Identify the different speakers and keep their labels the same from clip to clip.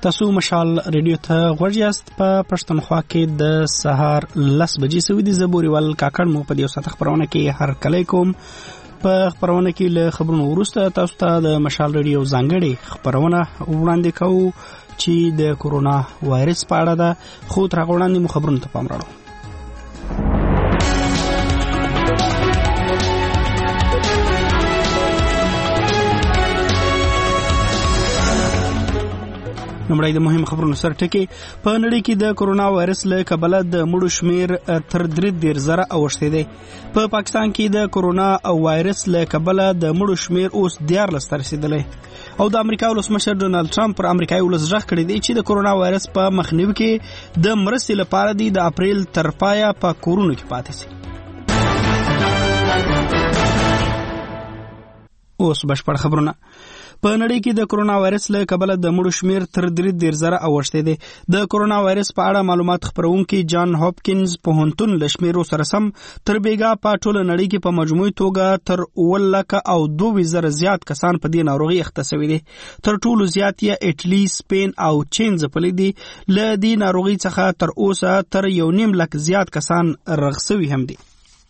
Speaker 1: تاسو مشال ریډیو ته غوږ یاست. په پښتونخوا کې د سهار 10 بجې سوي دي. زبوري ول کاکړ مو په دې ساعت خبرونه کې هر کله کوم. په خبرونه کې له خبرونو وروسته تاسو ته د مشال ریډیو ځانګړي خبرونه وړاندې کوو چې د کورونا وایرس په اړه ده، خو تر هغه وړاندې مو خبرونه ته پام راوړو. نمړی د مهم خبرونو سره ټکی. په نړۍ کې د کورونا وایرس له کبله د مړو شمیر تر 3.0 اوښتی دی. په پاکستان کې د کورونا وایرس له کبله د مړو شمیر اوس 14 ته رسیدلی او د امریکا ولسمشر ډونالد ټرمپ پر امریکایي ولس غږ کړی دی چې د کورونا وایرس په مخنیوي کې د مرستې لپاره د اپریل تر پایه په کورونو کې پاتې شي. اوس بشپړ خبرونه. په نړۍ کې د کورونا وایرس له کبله د مړو شمیر تر 3.0 اوښتی دی. د کورونا وایرس په اړه معلومات خپرونکي جان هاپکینز پوهنتون له شمیرو سره سم تر بیګا په ټوله نړۍ کې په مجموعي توګه تر 1,02,000 زیات کسان په دې ناروغي اخته شوي دي. تر ټولو زیات یې اټلی، سپین او چین ځپلي دي. له دې ناروغي څخه تر اوسه تر 1.5 لک زیات کسان رغ شوي هم دي.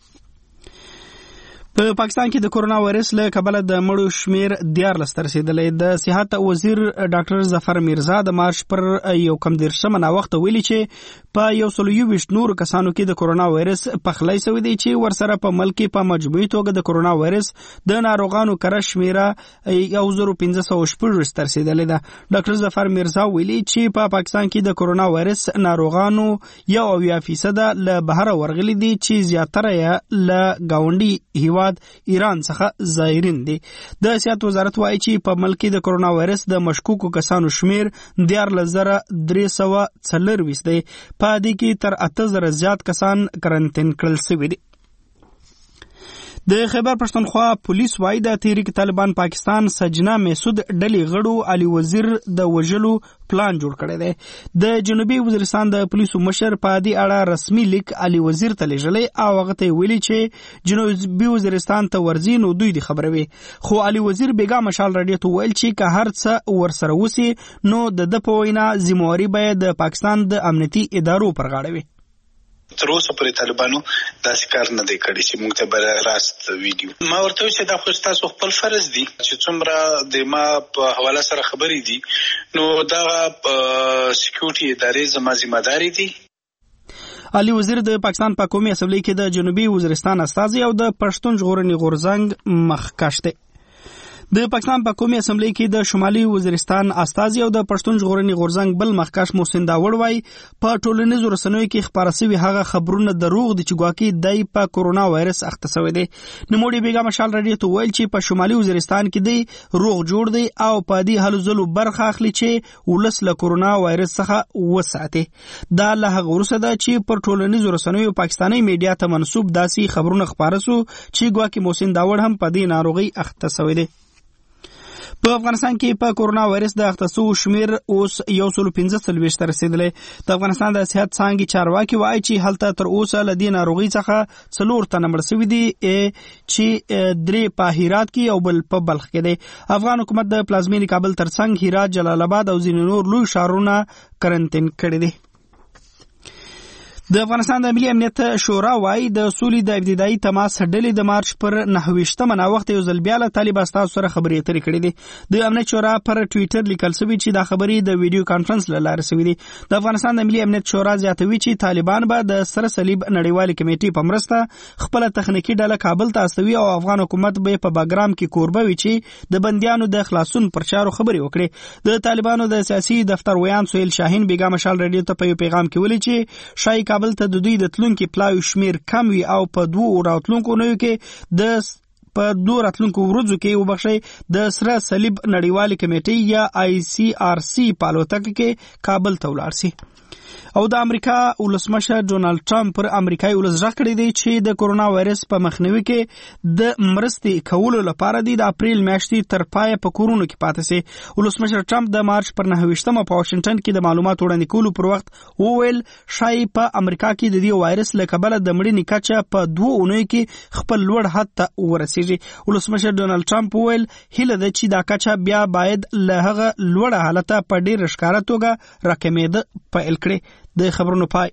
Speaker 1: په پاکستان کې د کورونا وایرس له کبله د مړو شمیر 14 ته رسیدلی. د صحت وزیر ډاکټر ظفر میرزا د مارچ پر 1 ناوخته ویلي چې په 120 نور کسانو کې د کورونا وایرس پخلی شوی دی چې ورسره په ملک کې په مجموعي توګه د کورونا وایرس د ناروغانو کره شمیره 1516 ته رسیدلی ده. ډاکټر ظفر میرزا ویلي چې په پاکستان کې د کورونا وایرس ناروغانو 90% له بهر ورغلي دي چې زیاتره یې له گاونډي هیواد ایران څخه زایرین دي. د صحت وزارت وایي چې په ملک کې د کورونا وایرس د مشکوکو کسانو شمیر 14,324 دی. په دې کې تر 8,000 زیات کسان کرنټین کړل شوي دي. د خیبر پښتونخوا پولیس وایي د تحریک طالبان پاکستان سجنا مسعود ډلې غړو علي وزیر د وژلو پلان جوړ کړی دی. د جنوبي وزیرستان د پولیسو مشر په دې اړه رسمي لیک علي وزیر ته لیږلی او هغه ته ویلي چې جنوبي وزیرستان ته ورځي نو دوی د خبروي. خو علي وزیر بیګا مشال راډیو ته ویل چې که هر څه ورسره وسی نو د په وینا ذمہواری باید د پاکستان د امنیتي ادارو پر غاړه وي.
Speaker 2: تر اوسه پرې طالبانو داسې کار نه دی کړی چې موږ ته به راست ویډیو ما ورته چې دا خو ستاسو خپل فرض دی چې څومره د ما په حواله سره خبرې دي نو دا سکیورټي ادارې زما ذمہداري دي.
Speaker 1: علي وزیر د پاکستان په قومي اسمبلی کې د جنوبي وزیرستان استازي او د پښتون ژغورنې غورځنګ مخکښ دی. د پاکستان په قومي اسمبلی کې د شمالي وزیرستان استازي او د پښتون ژغورنې غورځنګ بل مخکښ محسن داوړ وایي په ټولنیزو رسنیو کې خپاره شوي هغه خبرونه دروغ دي چې ګواکې دی په کورونا وایرس اخته شوی دی. نوموړي بیګا مشال راډیو ته ویل چې په شمالي وزیرستان کې دی روغ جوړ دی او په دې هلو ځلو برخه اخلي چې ولس له کورونا وایرس څخه وساتي. دا له هغه وروسته ده چې پر ټولنیزو رسنیو پاکستاني میډیا ته منسوب داسې خبرونه خپاره سو چې ګواکې محسن داوړ هم په دې ناروغي اخته شوی دی. په افغانستان کې په کورونا وایرس د اخته شوو شمیر اوس 115 ته رسیدلی. د افغانستان د صحت څانګې چارواکي وایي چې هلته تر اوسه له دې ناروغۍ څخه 4 تنه مړه شوي دي چې 3 په هرات کې او بل په بلخ کې دی. افغان حکومت د پلازمینې کابل ترڅنګ هرات، جلال آباد او ځینې نور لوی ښارونه کرنټین کړي دي. د افغانستان د ملي امنیت شورا وایي د سولې د ابتدایي تماس ډلې د مارچ پر 9 ناوخته یو ځل بیا له طالب استازو سره خبرې اترې کړې دي. د امنیت شورا پر ټویټر لیکل شوي چې دا خبرې د ویډیو کانفرنس له لارې شوي دي. د افغانستان د ملي امنیت شورا زیاتوي چې طالبان به د سره صلیب نړیوالې کمیټې په مرسته خپل تخنیکي ډله کابل ته استوي او افغان حکومت به په باګرام کې کوربه وي چې د بندیانو د خلاصون پر چارو خبرې وکړي. د طالبانو د سیاسي دفتر ویان سهیل شاهین بیګا مشال راډیو ته په یو پیغام کې ویلي چې شای کابل ته د دوی د تلونکو پلاوی شمیر کم وي او په 2 راتلونکو نویو کې په 2 راتلونکو ورځو کې وبخښي د سره صلیب نړیوالې کمیټې یا ICRC په الوتکه کې کابل ته ولاړ شي. او د امریکا ولسمشر ډونالد ټرمپ پر امریکایي ولس غږ کړی دی چې د کورونا وایرس په مخنیوي کې د مرستې کولو لپاره د اپریل میاشتې تر پایه په کورونو کې پاتې سي. ولسمشر ټرمپ د مارچ پر 9 په واشنگټن کې د معلوماتو وړاندې کولو پر وخت وویل شاید په امریکا کې د دې وایرس له کبله د مړینې کچه په 2 اونیو کې خپل لوړ حد ته ورسیږي. ولسمشر ډونالد ټرمپ وویل هیله ده چې دا کچه بیا باید له هغه لوړه حالته په ډیر ښکاره توګه راکمېده پیل کړي. د خبرونو پای.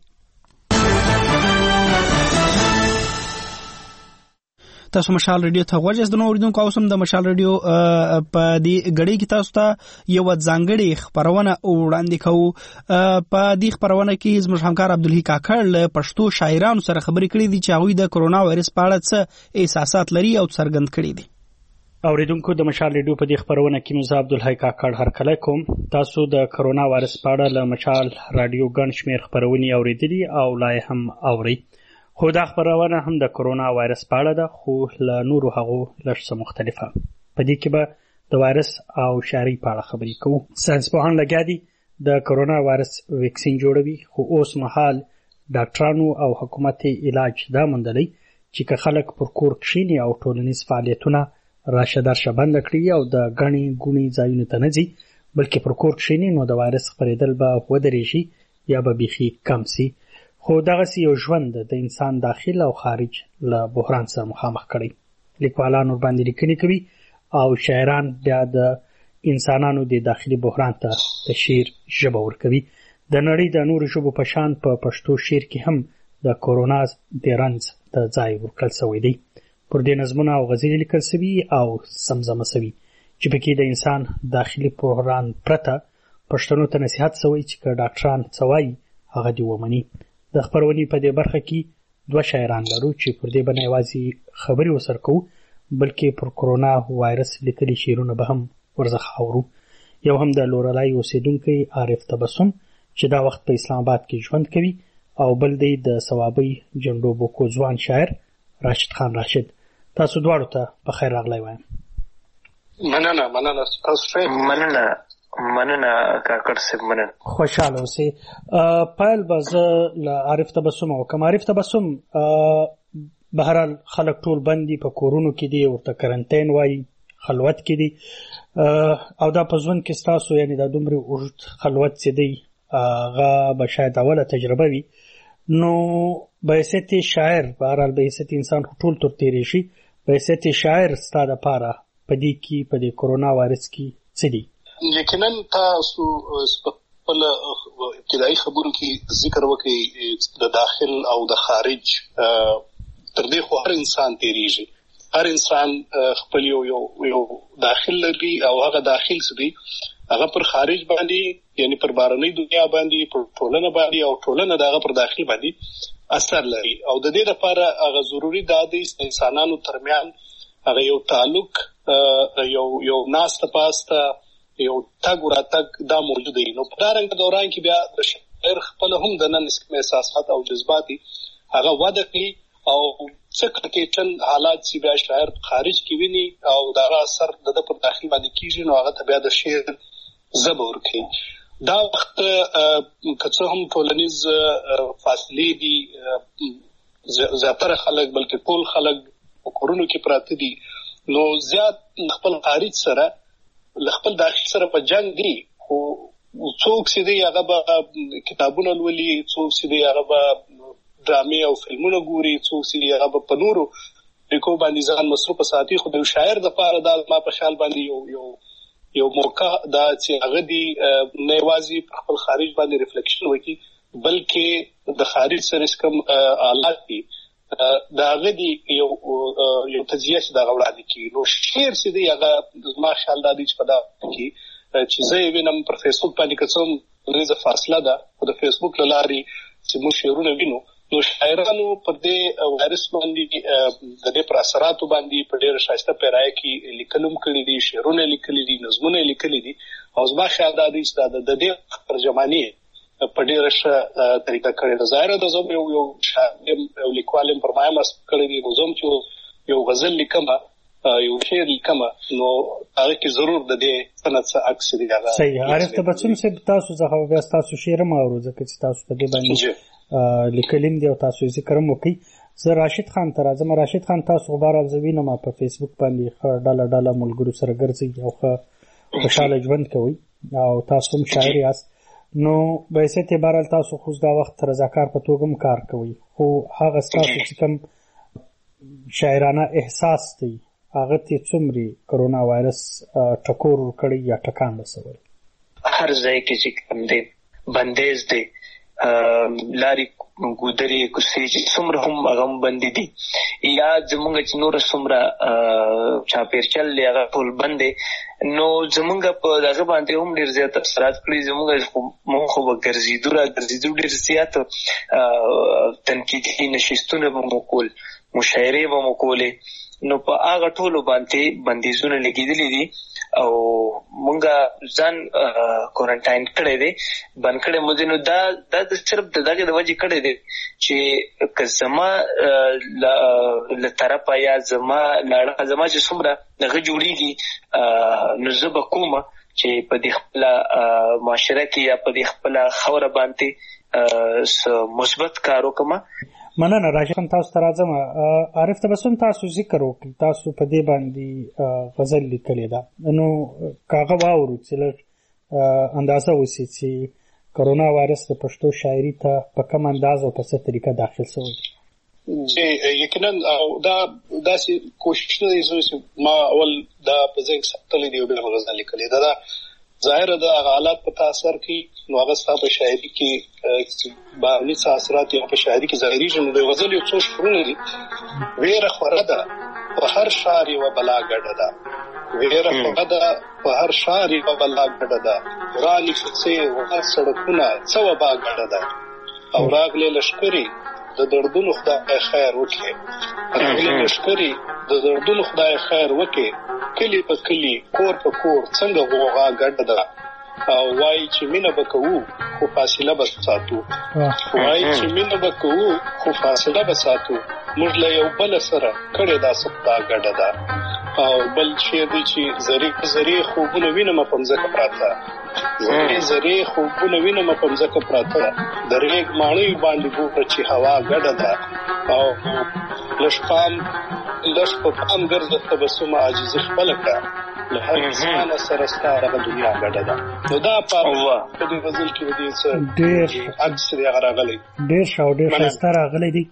Speaker 1: تاسو مشال رادیو ته غوږ یاست. نو اوریدونکو اوسم د مشال رادیو په دې غړي کې تاسو ته یو ځانګړي خبرونه وړاندې کوو. په دې خبرونه کې زموږ همکار عبدالحی کاکړ له پښتو شاعرانو سره خبرې کړې دي چې هغوی د کورونا وایرس په اړه څه احساسات لري او څرګند کړي دي. اوریدونکو د مشال ریډیو په دې خبرونه کې مزه عبدالحی کاکړ هرکلی کوم. تاسو د کورونا وایرس په اړه له مشال رادیو ګڼ شمېر خبرونې اوریدلي او لا هم اورئ. خو دا خبرونه هم د کورونا وایرس په اړه ده، خو له نورو هغو لږ څه مختلفه. په دې کې به د وایرس او شاري په اړه خبرې کوو. ساینسپوهان لګیا دي د کورونا وایرس ویکسین جوړوي، خو اوس مهال ډاکټرانو او حکومت علاج دا موندلی چې که خلک پر کور کښیني او ټولنیز فعالیتونه راشه درشه بند کړي او د غني ګونی ځایونو ته نه ځي، بلکې پر کور کښیني، نو د وایرس خپرېدل به ودرېږي یا به بیخي کم سي. خو دغسې یو ژوند د انسان داخل او خارج له بحران سره مخامخ کړی. لیکوالان ورباندې لیکنې کوي او شاعران بیا د انسانانو د داخلي بحران ته د شعر ژبه ورکوي. د نړۍ د نورو ژبو په شان په پښتو شعر کې هم د کورونا د رنځ د ځای ورکړل شوی دی. پر دې نظمونه او غزلې لیکل شوي او سمزمه شوي چې پکې د انسان داخلي بحران پرته پښتنو ته نصیحت شوی چې که ډاکټران څه وایي هغه دې ومني. د خپرونې په دې برخه کې 2 شاعران لرو چې پر دې باندې یوازې خبرې ورسره کوو، بلکې پر کورونا وایرس لیکلي شعرونه به هم ورڅخه اورو. یو هم د لورلای اوسیدونکی عارف تبسم چې دا وخت په اسلام آباد کې ژوند کوي، او بل دی د ثوابي جنډو بوکو ځوان شاعر راشد خان راشد. تاسو دواړو ته په خیر راغلی وایم.
Speaker 2: مننه تاسو مننه کاکړ صاحب، مننه.
Speaker 1: خوشاله اوسئ. پیل به زه له عارف تبسم وکم. عارف تبسم، بهرحال خلک ټول بند دي، په کورونو کې دي، ورته کرنټین وایي، خلوت کې دي، او دا په ژوند کې ستاسو یعنې دا دومره اوږد خلوت چې دی هغه به شاید اوله تجربه وي. نو به حیثیت شاعر، بهرحال به حیثیت انسان ټول تر تېری شي، به حیثیت شاعر ستا دپاره په دې کې په دې کورونا وایرس کې څه دي؟
Speaker 2: یقینا تاسو خپل ابتدایي خبرو کې ذکر وکړئ د داخل او د خارج. تر دې خو هر انسان تېریږي، هر انسان خپل یو داخل لري او هغه داخل څه دی هغه پر خارج باندې یعنی پر بهرنۍ دنیا باندې، پر ټولنه باندې، او ټولنه دغه پر داخل باندې اثر لري. او د دې لپاره هغه ضروري ده د انسانانو ترمنځ هغه یو تعلق، یو ناسته پاسته، یو تګ راتګ دا موجود دی. نو په دا رنګ دوران کې بیا د شاعر خپل هم د نن احساسات او جذبات هغه وده کوي او څه کړکېچن حالات چې بیا شاعر خارج کې ویني او دغه اثر د پر داخل باندې کیږي، نو هغه ته بیا د شعر ژبه ورکوي. دا وخت که څه هم ټولنیز فاصلې دي، زیاتره خلک بلکې ټول خلک په کورونو کې پراته دي، نو زیات خپل خارج سره له خپل داخل سره په جنگ دي. خو څوک چې دی هغه به کتابونه لولي، څوک چې دی هغه به ډرامې او فلمونه ګوري، څوک چې هغه به په نورو لیکو باندې ځان مصروف ساتي. خو د شاعر دپاره دا ما په خیال باندې یو موقع دا چې هغه دی نه یوازې پر خپل خارج باندې ریفلیکشن وکړي، بلکې د خارج سره کوم آلات دي دا هغه دی یو تجزیه چې دا وړاندې کړي. نو شعر چې دی هغه زما خیال دا دی چې په دا کې چې زه یې وینم پر فیسبوک باندې که څه هم لږه فاصله ده، خو د فیسبوک له لارې چې موږ شعرونه وینو، نو شاعرانو پر دې وایرس باندې د دې پر اثراتو باندې په ډېره ښایسته پیرایه کې لیکل هم کړي دي، شعرونه لیکلي دي، نظمونه لیکلي دي. او زما خیال دا دی چې د دې ترجماني په ډېره ښه طریقه کړې ده. ظاهره ده زه یو شاعر یو لیکوال یم، پر ما یې مصرف کړی دی، نو زه هم چې یو غزل لیکم
Speaker 3: یو شعر لیکم نو هغه کې ضرور د دې سند څخه عکس دی.
Speaker 4: صحیح. عارف تبسم صاحب تاسو څخه بیا تاسو شعر ما اورو ځکه چې تاسو په دې باندې لیکلیم دی او تاسو ذکر هم وکړي. زه راشد خان ته راځم. راشد خان تاسو غبار افزوي نه ما په فیسبوک باندې ډاله ملګرو سره ګرځي او خوشاله ژوند کوي او تاسو هم شاعر یاست. نو به حیثیت اعتبار تاسو خو دا وخت رضاکار په توګه هم کار کوي، خو هغه ستاسو چې کوم شاعرانه احساس دی هغه ته څومره کرونا وایرس ټکور ورکړی یا ټکان رسوي؟
Speaker 5: هر ځای کې چې کوم دی بندیز دی، لاري ګودري کوسي چې څومره هم هغه بندي دي یا زمونږ چې نور څومره چاپیرچل هغه ټول بندي، نو زمونږ په دغه باندې هم ډیر زیات اثرات کړی. زمونږ خو ګرځېدو ډیر زیات تنقیدي نشستونه به مو کول، مشاعرې به مو کولې، نو په هغه ټولو باندې بندیزونه لګېدلي دي او مونږه ځان کوارنټاین کړی دی، بند کړی مو دی. نو دا صرف د دغې د وجې کړی دی چې که زما له طرفه یا زما چې څومره دغه جوړېږي نو زه به کومه چې په دې خپله معاشره کې یا په دې خپله خوره باندې مثبت کار وکړم.
Speaker 4: مننه. راشد خان تاسو ته راځم. عارف تبسم تاسو ذکر وکړي، تاسو په دې باندې غزل لیکلې ده، نو کاغه واورو چې اندازه وسی چې کرونا وایرس د پښتو شاعري ته په کوم انداز او په څه طریقه داخل شوی؟
Speaker 3: چې یقینا دا داسې کوشش نه دی چې ما اول دا په ځای ساتلې دی او بیا غزل لیکلې ده. ظاهر ده هغه حالات په تاثر کې نو هغه ستا په شاعري کې باندې اثرات یا په شاعري کې ظاهري شنو د غزل یو څو شعرونه دي. ویره خوره ده په هر شعر یوه بلا ګډه ده، ویره خوره ده په هر شعر یوه بلا ګډه ده، ورانې کوڅې وغر سړکونه څه وبا ګډه ده، او راغلې لښکرې د دردونو خدای خیر وکړي، راغلې لښکرې د دردونو خدای خیر وکړي، کلی په کلی کور په کور څنګه غوغا ګډه ده، او وایي چې مینه به کوو خو فاصله به ساتو، وایي چې مینه به کوو خو فاصله به ساتو، موږ له یو بل سره کړې دا سخته ګډه ده. او بل شی دی چې زری خوبونه وینم په مځکه پراته، زری خوبونه وینم په مځکه پراته، د ریګ ماڼۍ باندې ګوره چې هوا ګډه ده، او لږ په پام ګرځه تبسم عاجزي خپله کړه، له هر انسانه سره ستا دغه دنیا ګډه ده. نو دا په دې غزل کې د دې څه عکس دی هغه راغلی، ډېر
Speaker 4: ښایسته راغلی دی.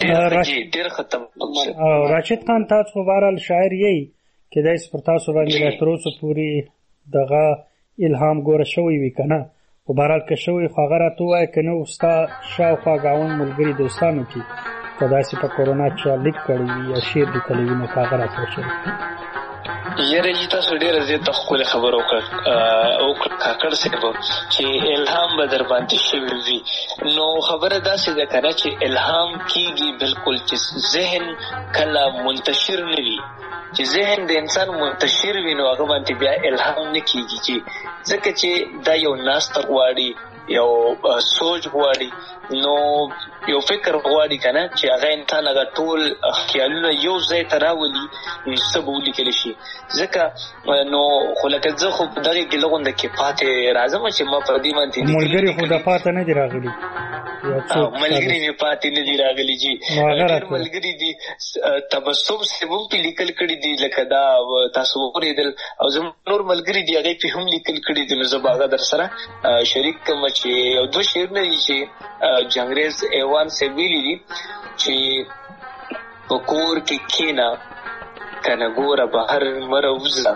Speaker 4: راشد خان تاسو خو بهرحال شاعر یې، کیدای شي پر تاسو باندې لا تر اوسه پورې دغه الهام ګوره شوی وي که نه، خو بهرحال که شوی خو هغه راته ووایه که نه ستا شاوخوا ګاونډ ملګري دوستانو کې که داسې په کرونا چا لیک کړی وي یا شعر لیکلی وي نو که هغه راته وشوي.
Speaker 5: یاره جی تاسو ډېره زیاته ښکلې خبره وکړه کاکړ صاحب چې الهام به در باندې شوی وي. نو خبره داسې ده که نه چې الهام کېږي بالکل چې ذهن کله منتشر نه وي، چې ذهن د انسان منتشر وي نو هغه باندې بیا الهام نه کېږي، چې ځکه چې دا یو ناسته غواړي، یو سوچ غواړي، نو یو فکر غواړي که نه چې هغه انسان هغه ټول خیالونه یو ځای ته راولي نو څه به ولیکلی شي. ځکه نو خو لکه زه خو په دغې ګیله غونده کې پاتې راځم چې ما پر دې باندې
Speaker 4: ملګري خو د پاته نه دي راغلي،
Speaker 5: ملګري مې پاتې نه دي راغلي جي، ډېر ملګري دي. تبسم صاحب هم پې لیکل کړي دي لکه دا تاسو واورېدل، او زموږ نور ملګري دي هغې پې هم لیکل کړي دي. نو زه به هغه در سره شریک کړم چې یو دوه شعرونه دي چې جنګریز ایوان صاحب ویلي دي چې په کور کې کښېنه کنه ګوره بهر مه راوځه،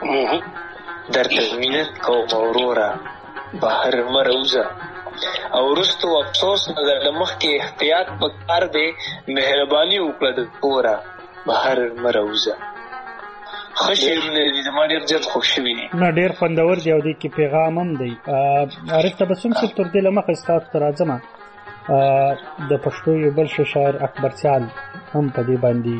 Speaker 5: درته مینت کوم وروره بهر مه راوځه، او وروستو افسوس نه درله مخکې احتیاط پکار دی، مهرباني وکړه د کوره بهر مه راوځه. ښه شعرونه دي، زما ډېر زیات خوښ شوي دي.
Speaker 4: نه ډېر خوندور دی او دې کې پیغام هم دی. عارف تبسم صاحب تر دې له مخه ستاسو ته راځم، د پښتو یو بل ښه شاعر اکبر سیال هم په دې باندې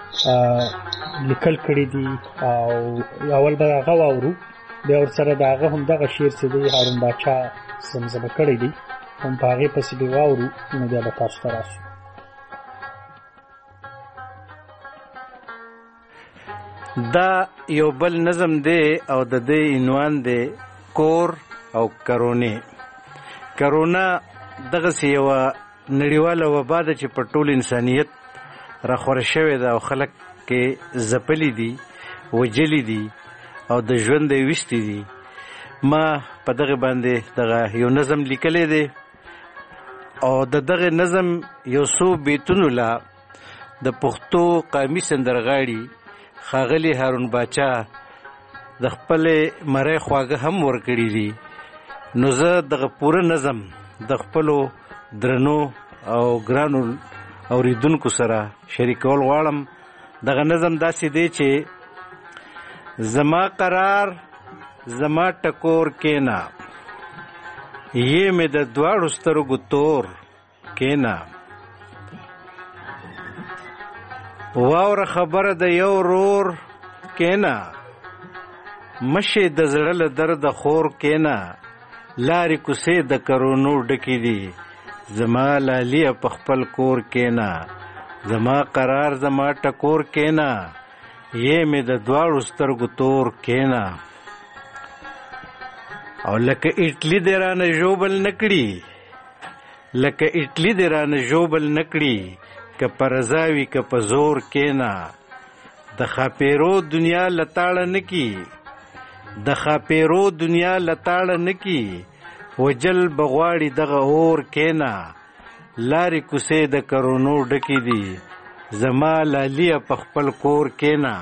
Speaker 4: لیکل کړي دي، او اول به هغه واورو، بیا ورسره د هغه هم دغه شعر چې دی هارون باچا زمزمه کړی دی هم په هغې پسې به واورو، نو بیا به تاسو ته راسو.
Speaker 6: دا یو بل نظم دی او د دې عنوان دی کور او کرونې. کرونا دغسې یوه نړیواله وبا ده چې په ټول انسانیت راخوره شوې ده او خلک کې ځپلي دي، وجلي دي او د ژوند یې ویستي دي. ما په دغه باندې دغه یو نظم لیکلی دی او د دغه نظم یو څو بیتونو لا د پښتو قامي سندرغاړي ښاغلي هارون باچا د خپلې مرۍ خواږه هم ورکړي دي. نو زه دغه پوره نظم د خپلو درنو او ګرانو اوریدونکو سره شریکول غواړم. دغه نظم داسې دی چې زما قرار زما ټکور کینا، یې مې د دواړو سترګو تور کینا. واوره خبره د یو رور کینا، مشې د زړه له درده خور کینا. لارې کوڅې د کرونو ډکې دي، زما لالیه په خپل کور کینا. زما قرار زما ټکور کینا، یې مې د دواړو سترګو تور کینا. او لکه اټلی دې رانه ژوبل نکړي، لکه اټلی دې رانه ژوبل نکړي، که په رضا وي که په زور کینا. د خاپیرو دنیا لتاړه نکي، د خاپیرو دنیا لتاړه نکي، وجل بغواړي دغه اور کینا. لارې کوڅې د کرونو ډکې دي، زما لالیه په خپل کور کینا.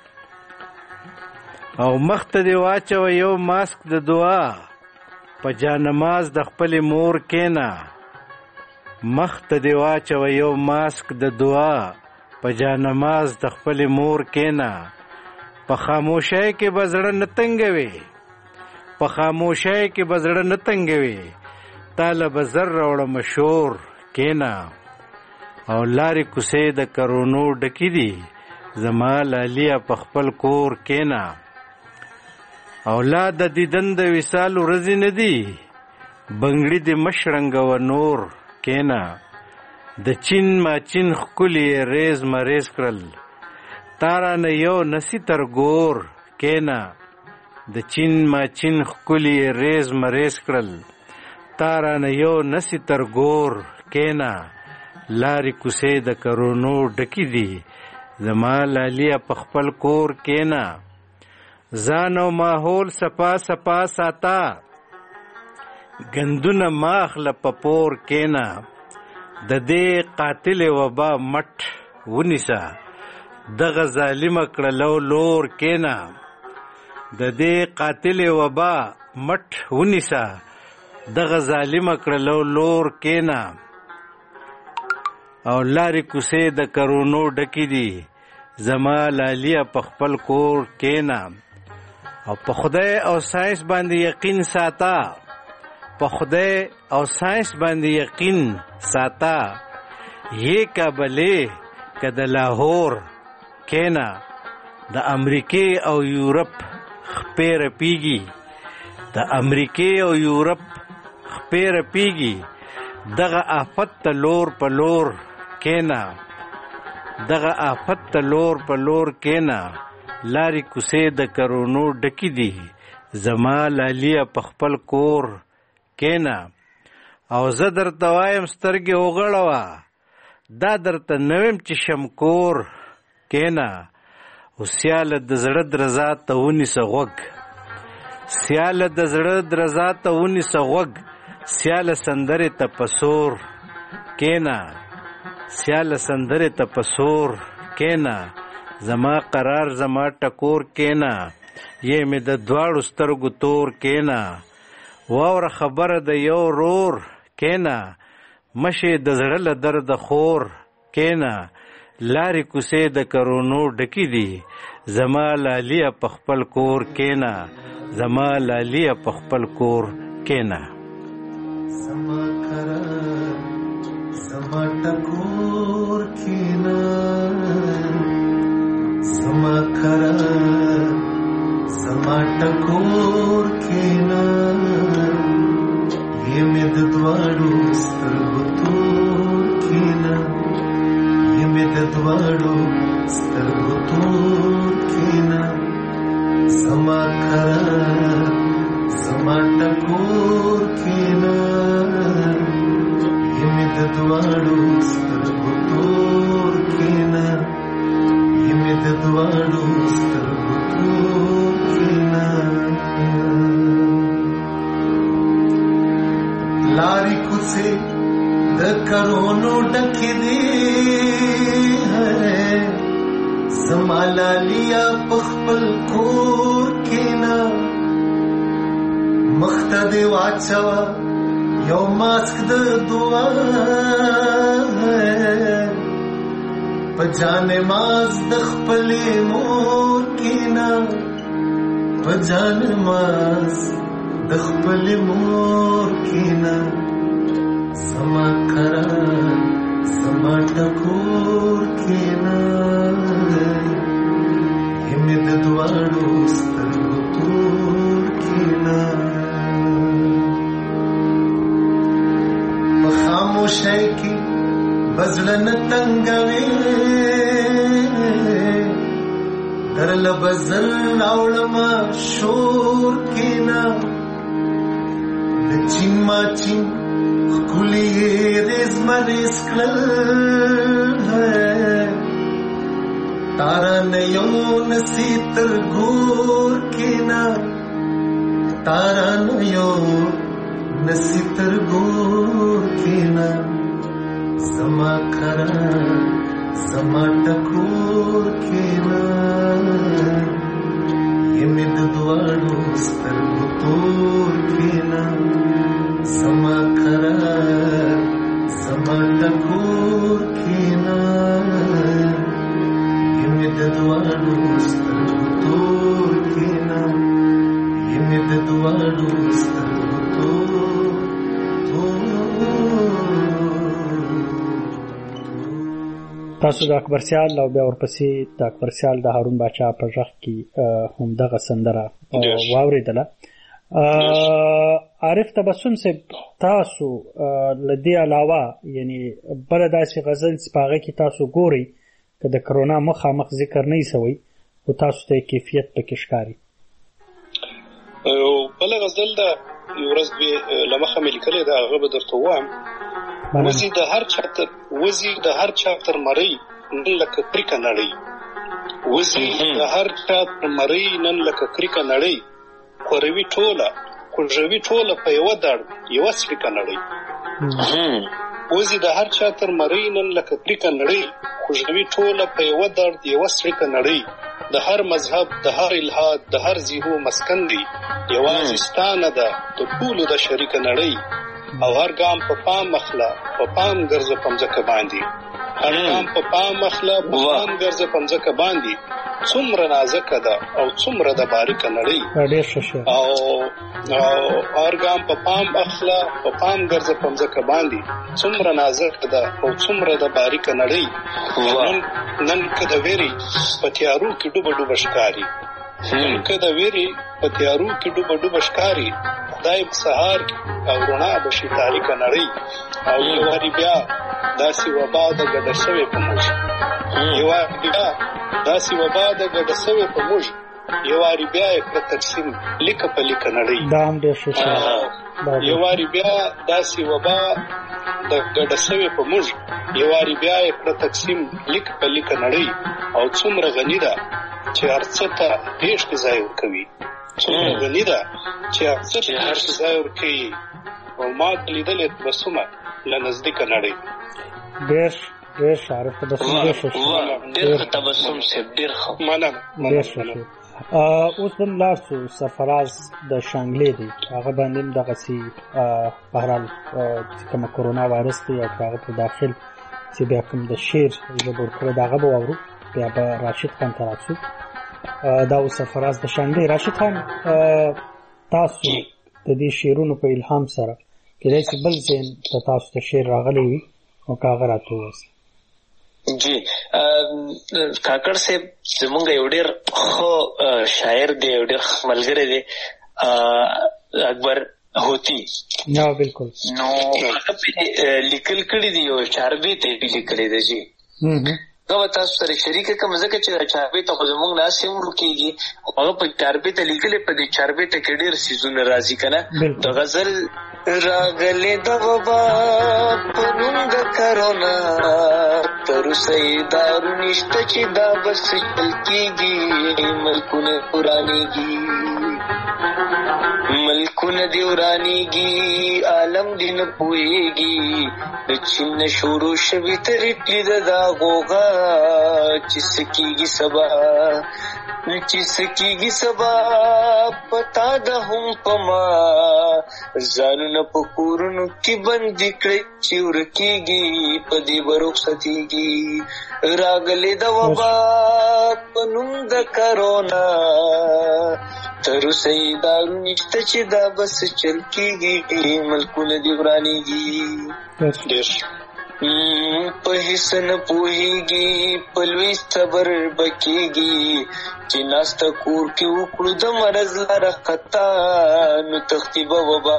Speaker 6: او مخ ته دې واچوه یو ماسک د دعا، په جانماز د خپلې مور کینا. مخ ته دې واچوه یو ماسک د دعا، په جانماز د خپلې مور کینا. په خاموشۍ کې به زړه نه تنګوي، په خاموشۍ کې به زړه نه تنګوي، تاله به زر راوړه مشور کینا. او لارې کوڅې د کرونو ډکې دي، زما لالیه په خپل کور کینا. اولاد د دیدن د وصال ورځې نه دي، بنګړي دې مشرنګوه نور کینا. د چین ماچین ښکلي ریز مریز کړل، تارانه یو نسی تر ګور کینا. د چین ماچین ښکلي ریز مریز کړل، تارانه یو نسی تر ګور کینا. لارې کوڅې د کرونو ډکې دي، زما لالیه په خپل کور کینا. ځان او ماحول صفا صفا ساته، ګندونه ماخله په پور کینا. د دې قاتل وبا مټ ونیسه، دغه ظالمه کړلو لور کینا. د دې قاتل وبا مټ ونیسه، دغه ظالمه کړلو لور کینا. او لارې کوڅې د کرونو ډکې دي، زما لالیه په خپل کور کینا. او په خدای او ساینس باندې یقین ساته، په خدای او ساینس باندې یقین ساته. یې کابلې که د لاهور کینا. د امریکې او یورپ خپې رپیږي، د امریکې او یورپ خپې رپیږي، دغه آفت ته لور په لور کینا. دغه آفت ته لور په لور کینا. لارې کوڅې د کرونو ډکې دي، زما لالیه په خپل کور کینا. او زه درته وایم سترګې وغړوه، دا درته نه ویم چې شمکور کینا. او سیاله د زړه درزا ته ونیسه غوږ، سیاله د زړه درزا ته ونیسه غوږ، سیاله سندرې ته په سور کینا. سیاله سندرې ته په سور کینا. زما قرار زما ټکور کینا، یې مې د دواړو سترګو تور کینا. واوره خبره د یو رور کینا، مشې د زړه له درده خور کینا. لارې کوڅې د کرونو ډکې دي، زما لالیه په خپل کور کینا. زما لالیه په خپل کور کینا.
Speaker 7: زما قرار زما ټکور کینا، زما قرار زما ټکور کینا. یې مې د دواړو سترګو تور کینا، یې مې د دواړو سترګو تور کینا. دواړو سترګو تور کینا یمه د دواړو سترګو تور کینا لاری کوڅه د کرونو ډکې دي زمالالیا پخپل کور کینا مخته دی واچوا یو ماسک د دعا پجان ماز د خپل مور کینا پجان ماز د خپل مور کینا سما کرا سما ټکور کینا همې د دواړو سترګو تور کینا په خاموشۍ کې بزړه نه تنګوي درله بزل راوړمه شور کینا د چین ماچین ښکلي ریز مریز کړل تارا نه یو نسی تر ګور کینا تارا نه یو نسی تر ګور کینا زما کرا زما ټکور کینا یمه د دواړو سترګو تور کینا زما کرا زما ټکور کینا یمه د دواړو سترګو تور کینا یمه د دواړو سترګو تور
Speaker 4: تاسو د اکبر سیال او بیا ورپسې د اکبر سیال د هارون باچا په ژغ کې هم دغه سندره واورېدله. عارف تبسم صاحب تاسو لدې علاوه یعنی بل داسې غزل چې په هغه کې تاسو ګورئ که د کرونا مخامخ ذکر نه سوی خو تاسو ته کیفیت پکې ښکاري؟
Speaker 3: بله غزل ده یو ورځ له مخه مې لیکلې ده هغه به درته ووایم. وزي د هر چا تر مړۍ نن لکه کریکه نړۍ وزي د هر چا تر مړۍ نن لکه کریکه نړۍ خوروي ټوله کوژوي ټوله په یوه دړ یوه سړیکه نړۍ وزي د هر چا تر مړۍ نن لکه کریکه نړۍ خوژوي ټوله په یوه دړ یوه سړیکه نړۍ د هر مذهب د هر الحاد د هر زیرو مسکن دی یوازې ستانه ده د ټولو د شریکه نړۍ او هر ګام په پام مخله په پام ګرځه پمځکه باندې هر ګام په پام مخله په پام ګرځه پمځکه باندې څومره نازکه ده او څومره د باریکه نړۍ او هر ګام په پام مخله په پام ګرځه پمځکه باندې څومره نازکه ده او څومره د باریکه نړۍ نن که د ویرې په تیارو کې ډوبه ډوبه ښکاري نن که د ویرې په تیارو کې ډوبه ډوبه ښکاري خدای په سهار او رڼا بشي تاریکه نړۍ او یو واري بیا داسې وبا د ګډه شوې په موږ یو واري بیا داسې وبا د ګډه شوې په موږ یو واري بیا یې کړه تقسیم لیکه په لیکه نړۍ یو واري بیا داسې وبا د ګډه شوې په موږ یو واري بیا یې کړه تقسیم لیکه په لیکه نړۍ او څومره غني ده چې هر څه ته پېښ کې ځای ورکوي څومره غني ده چې هر څه ته پېښ کې ځای ورکوي او ما لیدلې تبسمه له نزدیکه نړۍ.
Speaker 4: ډېر عارف تبسم
Speaker 5: ډېر تبسم صاحب ډېر ښه
Speaker 3: مننه.
Speaker 4: اوس بل لاړ شو سرفراز د شانګلې دی هغه باندې دغسې بهرحال چې کومه کرونا وایرس دی او هغه په داخل چې بیا کوم د شعر ژبه ورکړی د هغه به واورو بیا به راشد خان ته راشو. دا اوس سرفراز د شانګلې. راشد خان تاسو د دې شعرونو په الهام سره کېدای شي بل ذهن ته تاسو ته شعر راغلی وي او که هغه راته ووایاست.
Speaker 5: جی کاکړ صاحب زمونږ یو ډېر ښه شاعر دی یو ډېر ښه ملګری دی اکبر هوتی.
Speaker 4: بالکل
Speaker 5: نو هغه لیکل کړي دي یو چاربیت یې لیکلی دی جی هغه تاسو سره شریک کوم ځکه چې چاربې ته خو زموږ ناسې هم رکېږي هغه په چاربې ته لیکلې په دې چاربې ته کې ډېر څیزونه راځي که نه د غزل راغلې د وبا په نوم د کرونا تر اوسه یې دارو نشته چې دا بس چل کېږي ملکونه ورانېږي ملکونه دې ورانېږي عالم دې نه پوهېږي د چین نه شروع شوي تر اټلي د دا غوغا چې څه کېږي سبا چې څه کېږي سبا پتا ده هم په ما ځانونه په کورونو کې بندي کړئ چې ورکېږي په دې به رخصتېږي راغلې د وبا په نوم د کرونا تر اوسه یې دارو نشته چې دا بس چل کېږي ملکونه دې ورانېږي په هیڅ نه پوهېږي په لوی صبر به کېږي چې ناسته کور کې وکړو د مرض لاره خطا نو تختی به وبا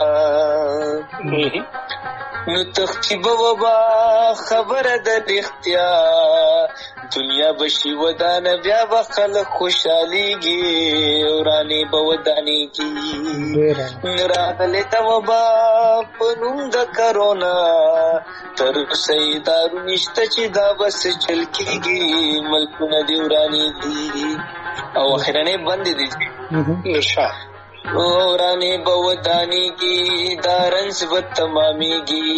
Speaker 5: نو تختی به وبا خبره ده رښتیا دنیا به شي ودانه بیا به خلک خوشحالېږي ورانې به ودانېږي راغلې د وبا په نوم د کرونا تر اوسه یې دارو نشته چې دا بس چل کېږي ملکونه دې ورانېږي او اخرنۍ بندې دي ورانې به ودانېږي دا رنځ به تمامېږي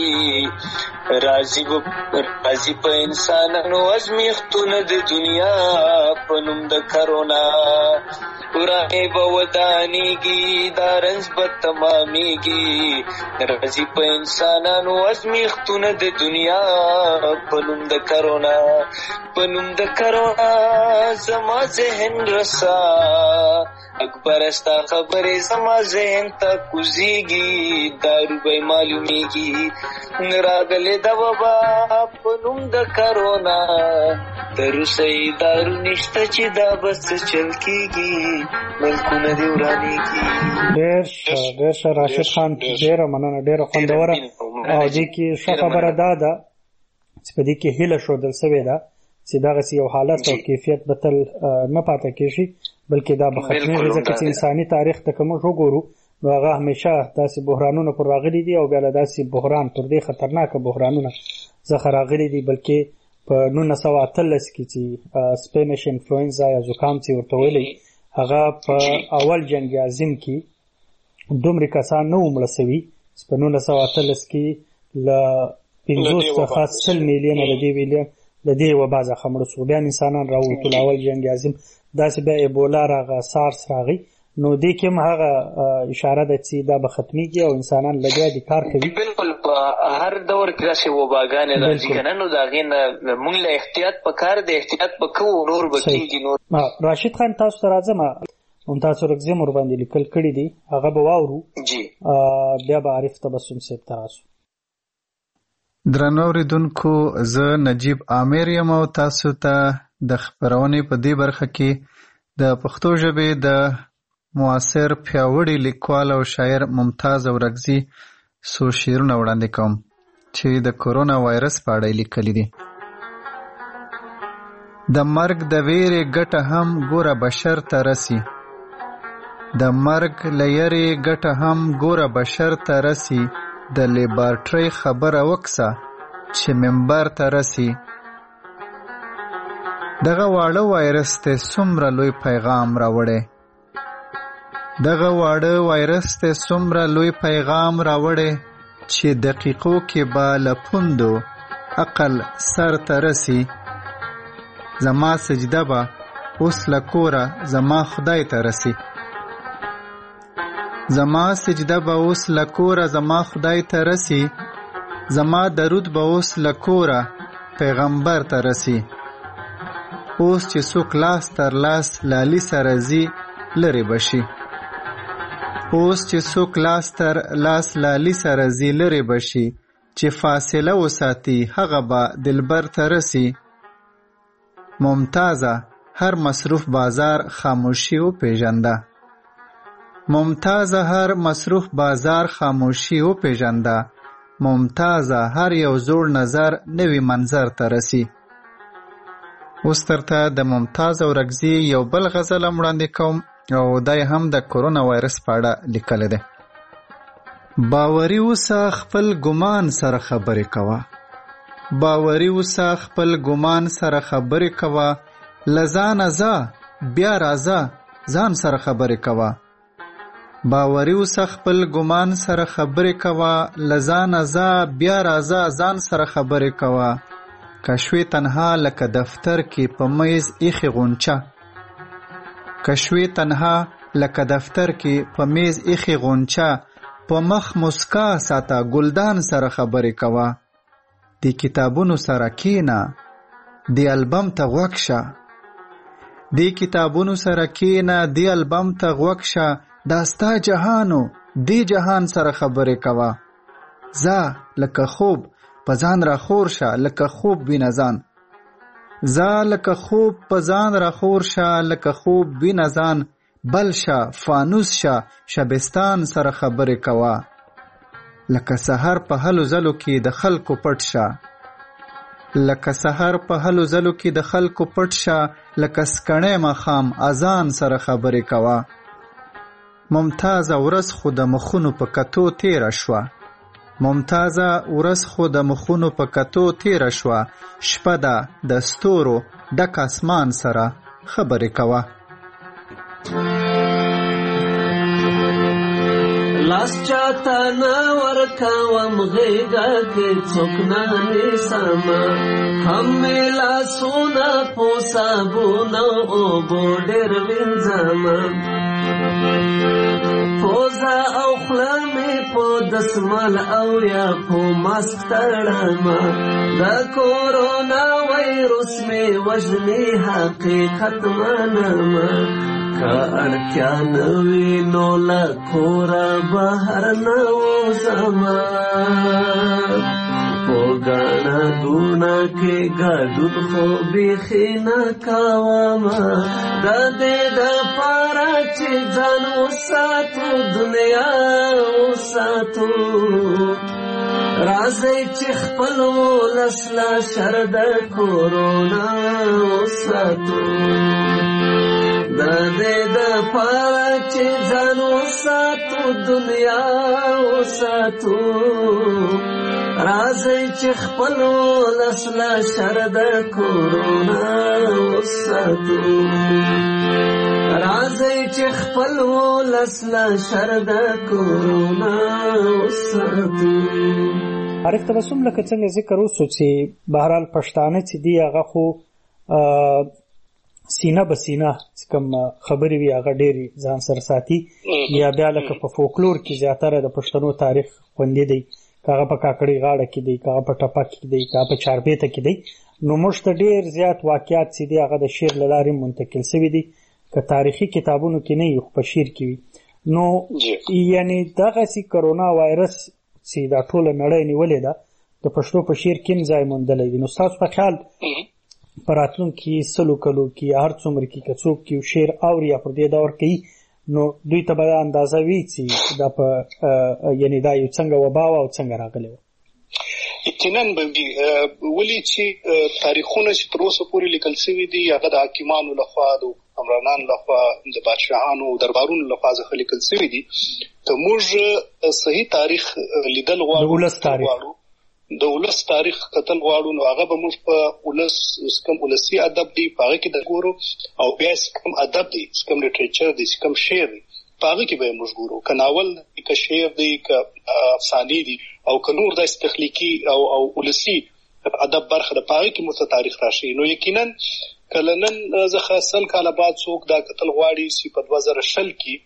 Speaker 5: راځي په انسانانو ازمیښتونه د دنیا په نوم د کرونا ورانې به ودانېږي دا رنځ به تمامېږي راځي په انسانانو ازمیښتونه د دنیا په نوم د کرونا په نوم د کرونا زما ذهن رسا اکبر ستا خبرې زما ذهن ته کوزېږي دارو به معلومېږي راغلې د وبا په نوم د کرونا تر اوسه یې دارو نشته چې دا بس چل کېږي ملکونه دې ورانېږي.
Speaker 4: ډېر ښه راشد خان ډېره مننه ډېره خوندوره او دې کې ښه خبره دا ده چې په دې کې هیله ښودل سوې ده چې دغسې یو حالت او کیفیت به تل نه پاته کېږي بلکې دا به ختمېږي ځکه چې انساني تاریخ ته که موږ وګورو نو هغه همیشه داسې بحرانونه پر راغلي دي او بیا له داسې بحران پر دې خطرناکه بحرانونه څخه راغلي دي بلکې په 1918 کې چې سپینش انفلوئنزا یا زکام چې ورته ویلی هغه په اول جنګ عظیم کې دومره کسان نه وو مړه سوي چې په 1918 کې له 50 څخه 100 میلیونه د دې وبا څخه مړه شو بیا انسانان راووتل اول جنګ عظیم داسې بیا ایبولا راغی سارس راغی نو دې کې هم هغه اشاره ده چې دا به ختمېږي او انسانان لګیا دي کار کوي.
Speaker 5: بلکل په هر دور کې داسې وباګانې راځي که نه نو د هغې نه مونږ له احتیاط پکار دی احتیاط به کوو نور به کېږي نور.
Speaker 4: راشد خان تاسو ته راځم تاسو رکزیم ورباندې لیکل کړي دي هغه به واورو بیا به عارف تبسم صاحب ته راسو.
Speaker 8: درنو اورېدونکو زه نجیب عامر یم او تاسو ته د خپرونې په دې برخه کې د پښتو ژبې د معاصر پیاوړي لیکوال او شاعر ممتاز اورکزي څو شعرونه وړاندې کوم چې د کورونا وایرس په اړه لیکلي دي. د مرګ د ویرې ګټه هم ګوره بشر ته رسي د مرګ له یرې ګټه هم ګوره بشر ته رسي د لیبارټرۍ خبره وکسه چې منبر ته رسي دغه واړه وایرس ته څومره لوی پیغام راوړی دغه واړه وایرس ته څومره لوی پیغام راوړی چې دقیقو کې به له پوندو عقل سر ته رسي زما سجده به اوس له کوره زما خدای ته رسي زما سجده به اوس له کوره زما خدای ته رسي زما درود به اوس له کوره پیغمبر ته رسي اوس چې څوک لاس تر لاس لالي سره ځي لرې بشي اوس چې څوک لاس تر لاس لالي سره ځي لرې بشي چې فاصله وساتي هغه به دلبر ته رسي ممتازه هر مصروف بازار خاموشي وپېژنده ممتازه هر مصروف بازار خاموشي وپېژنده ممتازه هر یو زوړ نظر نوی منظر ته رسي اوس درته د ممتاز اورکزي یو بل غزل وړاندې کوم او دا هم د کرونا وایرس په اړه لیکلی دی. باوري اوسه خپل ګمان سره خبرې کوه، باوري اوسه خپل ګمان سره خبرې کوه، له ځانه ځه بیا راځه ځان سره خبرې کوه. باوري اوسه خپل ګمان سره خبرې کوه، له ځانه ځه بیا راځه ځان سره خبرې کوه. کشوی تنها لکه دفتر کې په میز ایخي غونچه، کشوی تنها لکه دفتر کې په میز ایخي غونچه، په مخ مسکا ساته ګلدان سره خبرې کوه. دی کتابونو سره کینه، دی البم ته غوږ شه، دی کتابونو سره کینه، دی البم ته غوږ شه، دا ستا جهانو دی جهان سره خبرې کوه. ځه لکه خوب په ځان را خور شه، لکه خوب وینه ځان، ځه لکه خوب په ځان را خور شه، لکه خوب وینه ځان، بل شه فانوس شه شبستان سره خبرې کوه. لکه سحر په هلو ځلو کې د خلکو پټ شه، لکه سحر په هلو ځلو کې د خلکو پټ شه، لکه سکڼې ماښام اذان سره خبرې کوه. ممتازه ورځ خو د مخونو په کتو تیره شوه، ممتازه ورځ خو د مخونو په کتو تیره شوه، شپه ده د ستورو ډک اسمان سره خبرې کوه.
Speaker 9: لاس چاته نه ورکوم غېږه کې څوک نه نیسمه، هم مې لاسونه په صابونه اوبو ډېر وینځمه، پوزه او خوله مې په دسمال او یا په ماسک تړمه، د کورونا وایرس مې وژني حقیقت منمه، که اړتیا نه وي نو له کوره بهر نه وځمه، په ګڼه ګوڼه کې ګډون خو بیخي نه کومه، د دې دپاره چې ځان وساتو دنیا وساتو، راځئ چې خپل ولس له شر د کورونا وساتو، د دې دپاره چې ځان وساتو دنیا وساتو، راځئ چې خپل ولس له شر د کورونا وساتو، راځئ چې خپل ولس له شر د کورونا وساتو.
Speaker 4: عارف تبسم لکه څنګه ذکر وسو چې بهرحال پښتانه چې دی هغه خو سینه بسینه کوم خبرې وي هغه ډېرې ځان سره ساتي، یا بیا لکه په فولکلور کې زیاتره د پښتنو تاریخ خوندي دی، که هغه په کاکړۍ غاړه کې دی، که هغه په ټپک کې دی، که هغه په چاربیته کې دی، نو موږ ته ډېر زیات واقعات چې دی هغه د شعر له لارې منتقل شوي دي، که تاریخي کتابونو کې نه وي خو په شعر کې وي. نو یعنې دغسې کرونا وایرس چې دا ټوله نړۍ نیولې ده د پښتو په شعر کې هم ځای موندلی دی. نو ستاسو په خیال په راتلونکي سلو کلو کې هر څومره کې که څوک یو شعر اوري یا پر دې دور کوي نو دوی ته به اندازه وي چې دا په یعنې دا یو څنګه وبا وه او څنګه راغلی وه.
Speaker 3: یقینا به وي، ولې چې تاریخونه چې تر اوسه پورې لیکل شوي دي هغه د حاکمانو لخوا د حکمرانانو لخوا د بادشاهانو دربارونو لخوا څخه لیکل شوي دي. که موږ صحیح تاریخ لیدل غواړو، د ولس تاریخ کتل غواړو، نو هغه به موږ په ولس کوم ولسي ادب دی په هغه کې د ګورو، او بیا کوم ادب دی کوم لټریچر دی کوم شعر دی په هغه کې به موږ ګورو، که ناول دی که شعر دی که افسانې دي او که نور داسې تخلیقي او ولسي ادب برخه ده په هغه کې موږ ته تاریخ راشي. نو یقینا کله نن څخه 100 کاله بعد څوک دا کتل غواړي چې په 2020 کې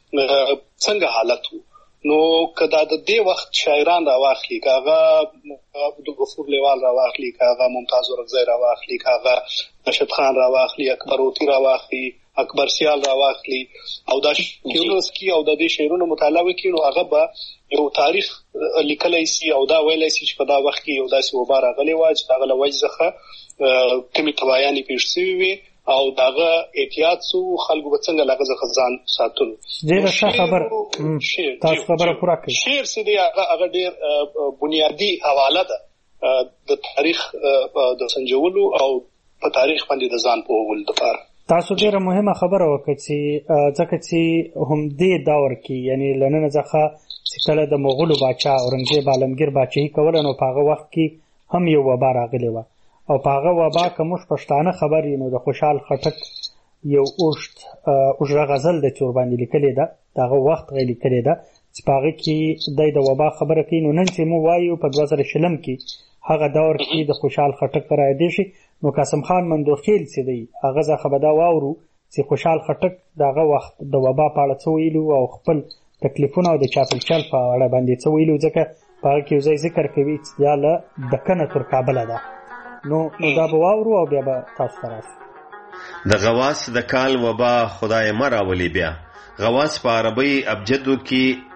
Speaker 3: څنګه حالت وو، نو که دا د دې وخت شاعران راواخلي، که هغه عبدالغفور لیوال راواخلي، که هغه ممتاز اورکزی راواخلي، که هغه رشید خان راواخلي، اکبر اوتی راواخلي، اکبر سیال راواخلي او دا شعرونه سکي او د دې شعرونو مطالعه وکړي، نو هغه به یو تاریخ لیکلی سي او دا ویلی سي چې په دا وخت کې یو داسې وبا راغلی وه چې د هغه له وجې څخه کومې تباهیانې پېښ شوي وې او دغه احتیاط سو خلکو به څنګه له هغه څخه ځان ساتلو.
Speaker 4: ډېره ښه خبره، تاسو خبره پوره کړئ.
Speaker 3: شعر چې دی هغه ډېر بنیادي حواله ده د تاریخ د سنجولو او په تاریخ باندې د ځان پوهول لپاره.
Speaker 4: تاسو ډیره مهمه خبره وکړه چې ځکه چې هم دې دور کې یعنی لننه ځخه چې کله د مغولو باچا اورنګزیب عالمګیر باچاهي کوله نو په هغه وخت کې هم یو وبا راغلی وه او په هغه وبا که موږ پښتانه خبر یو نو د خوشحال خټک یو اوږده غزل ده چې ورباندې لیکلې ده د هغه وخت غی لیکلې ده چې په هغه کې دی د وبا خبره کوي. نو نن چې موږ وایو په 2020 کې هغه دور کې د خوشحال خټک رایادې شي نو قاسم خان مندوخیل چې دی هغه ځکه به دا واورو چې خوشحال خټک د هغه وخت د وبا په اړه څه ویلو او خپل تکلیفونه او د چاپلچل په اړه باندې څه ویلو ځکه په هغه کې یو ځای ذکر کوي چې دا له دکنه تر کابله ده. نو دا به واورو او بیا به تاسو ته راشو.
Speaker 10: د غواص د کال وبا خدای مه راولي بیا. غواص په عربی ابجدو کې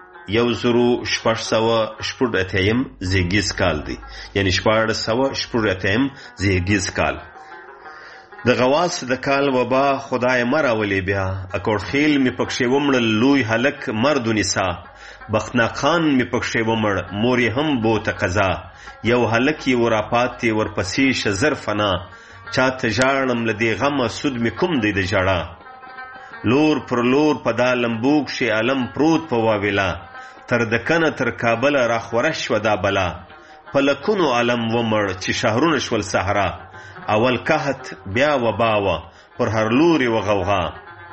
Speaker 10: 1680 زیږیز کال دی یعنی 1680 زیږیز کال. د غواص د کال وبا خدای مه راولي بیا. اکوړخیل مې پکښې ومړل لوی هلک مرد و نسا. بختناخان مې پکښې ومړ مور یې هم بوته قضا. یو هلک یې وراپاتې ورپسې شه زر فنا. چاته ژاړم له دې غمه سود مې کوم دی د ژړا. لور پر لور په دا لمبوک شي علم پروت په واویلا. تر دکنه تر کابله را خوره شوه دا بلا. په لکونو علم ومړ چې شهرونه شول صحرا. اول قحط بیا وبا وه پر هر لوري و غوغا.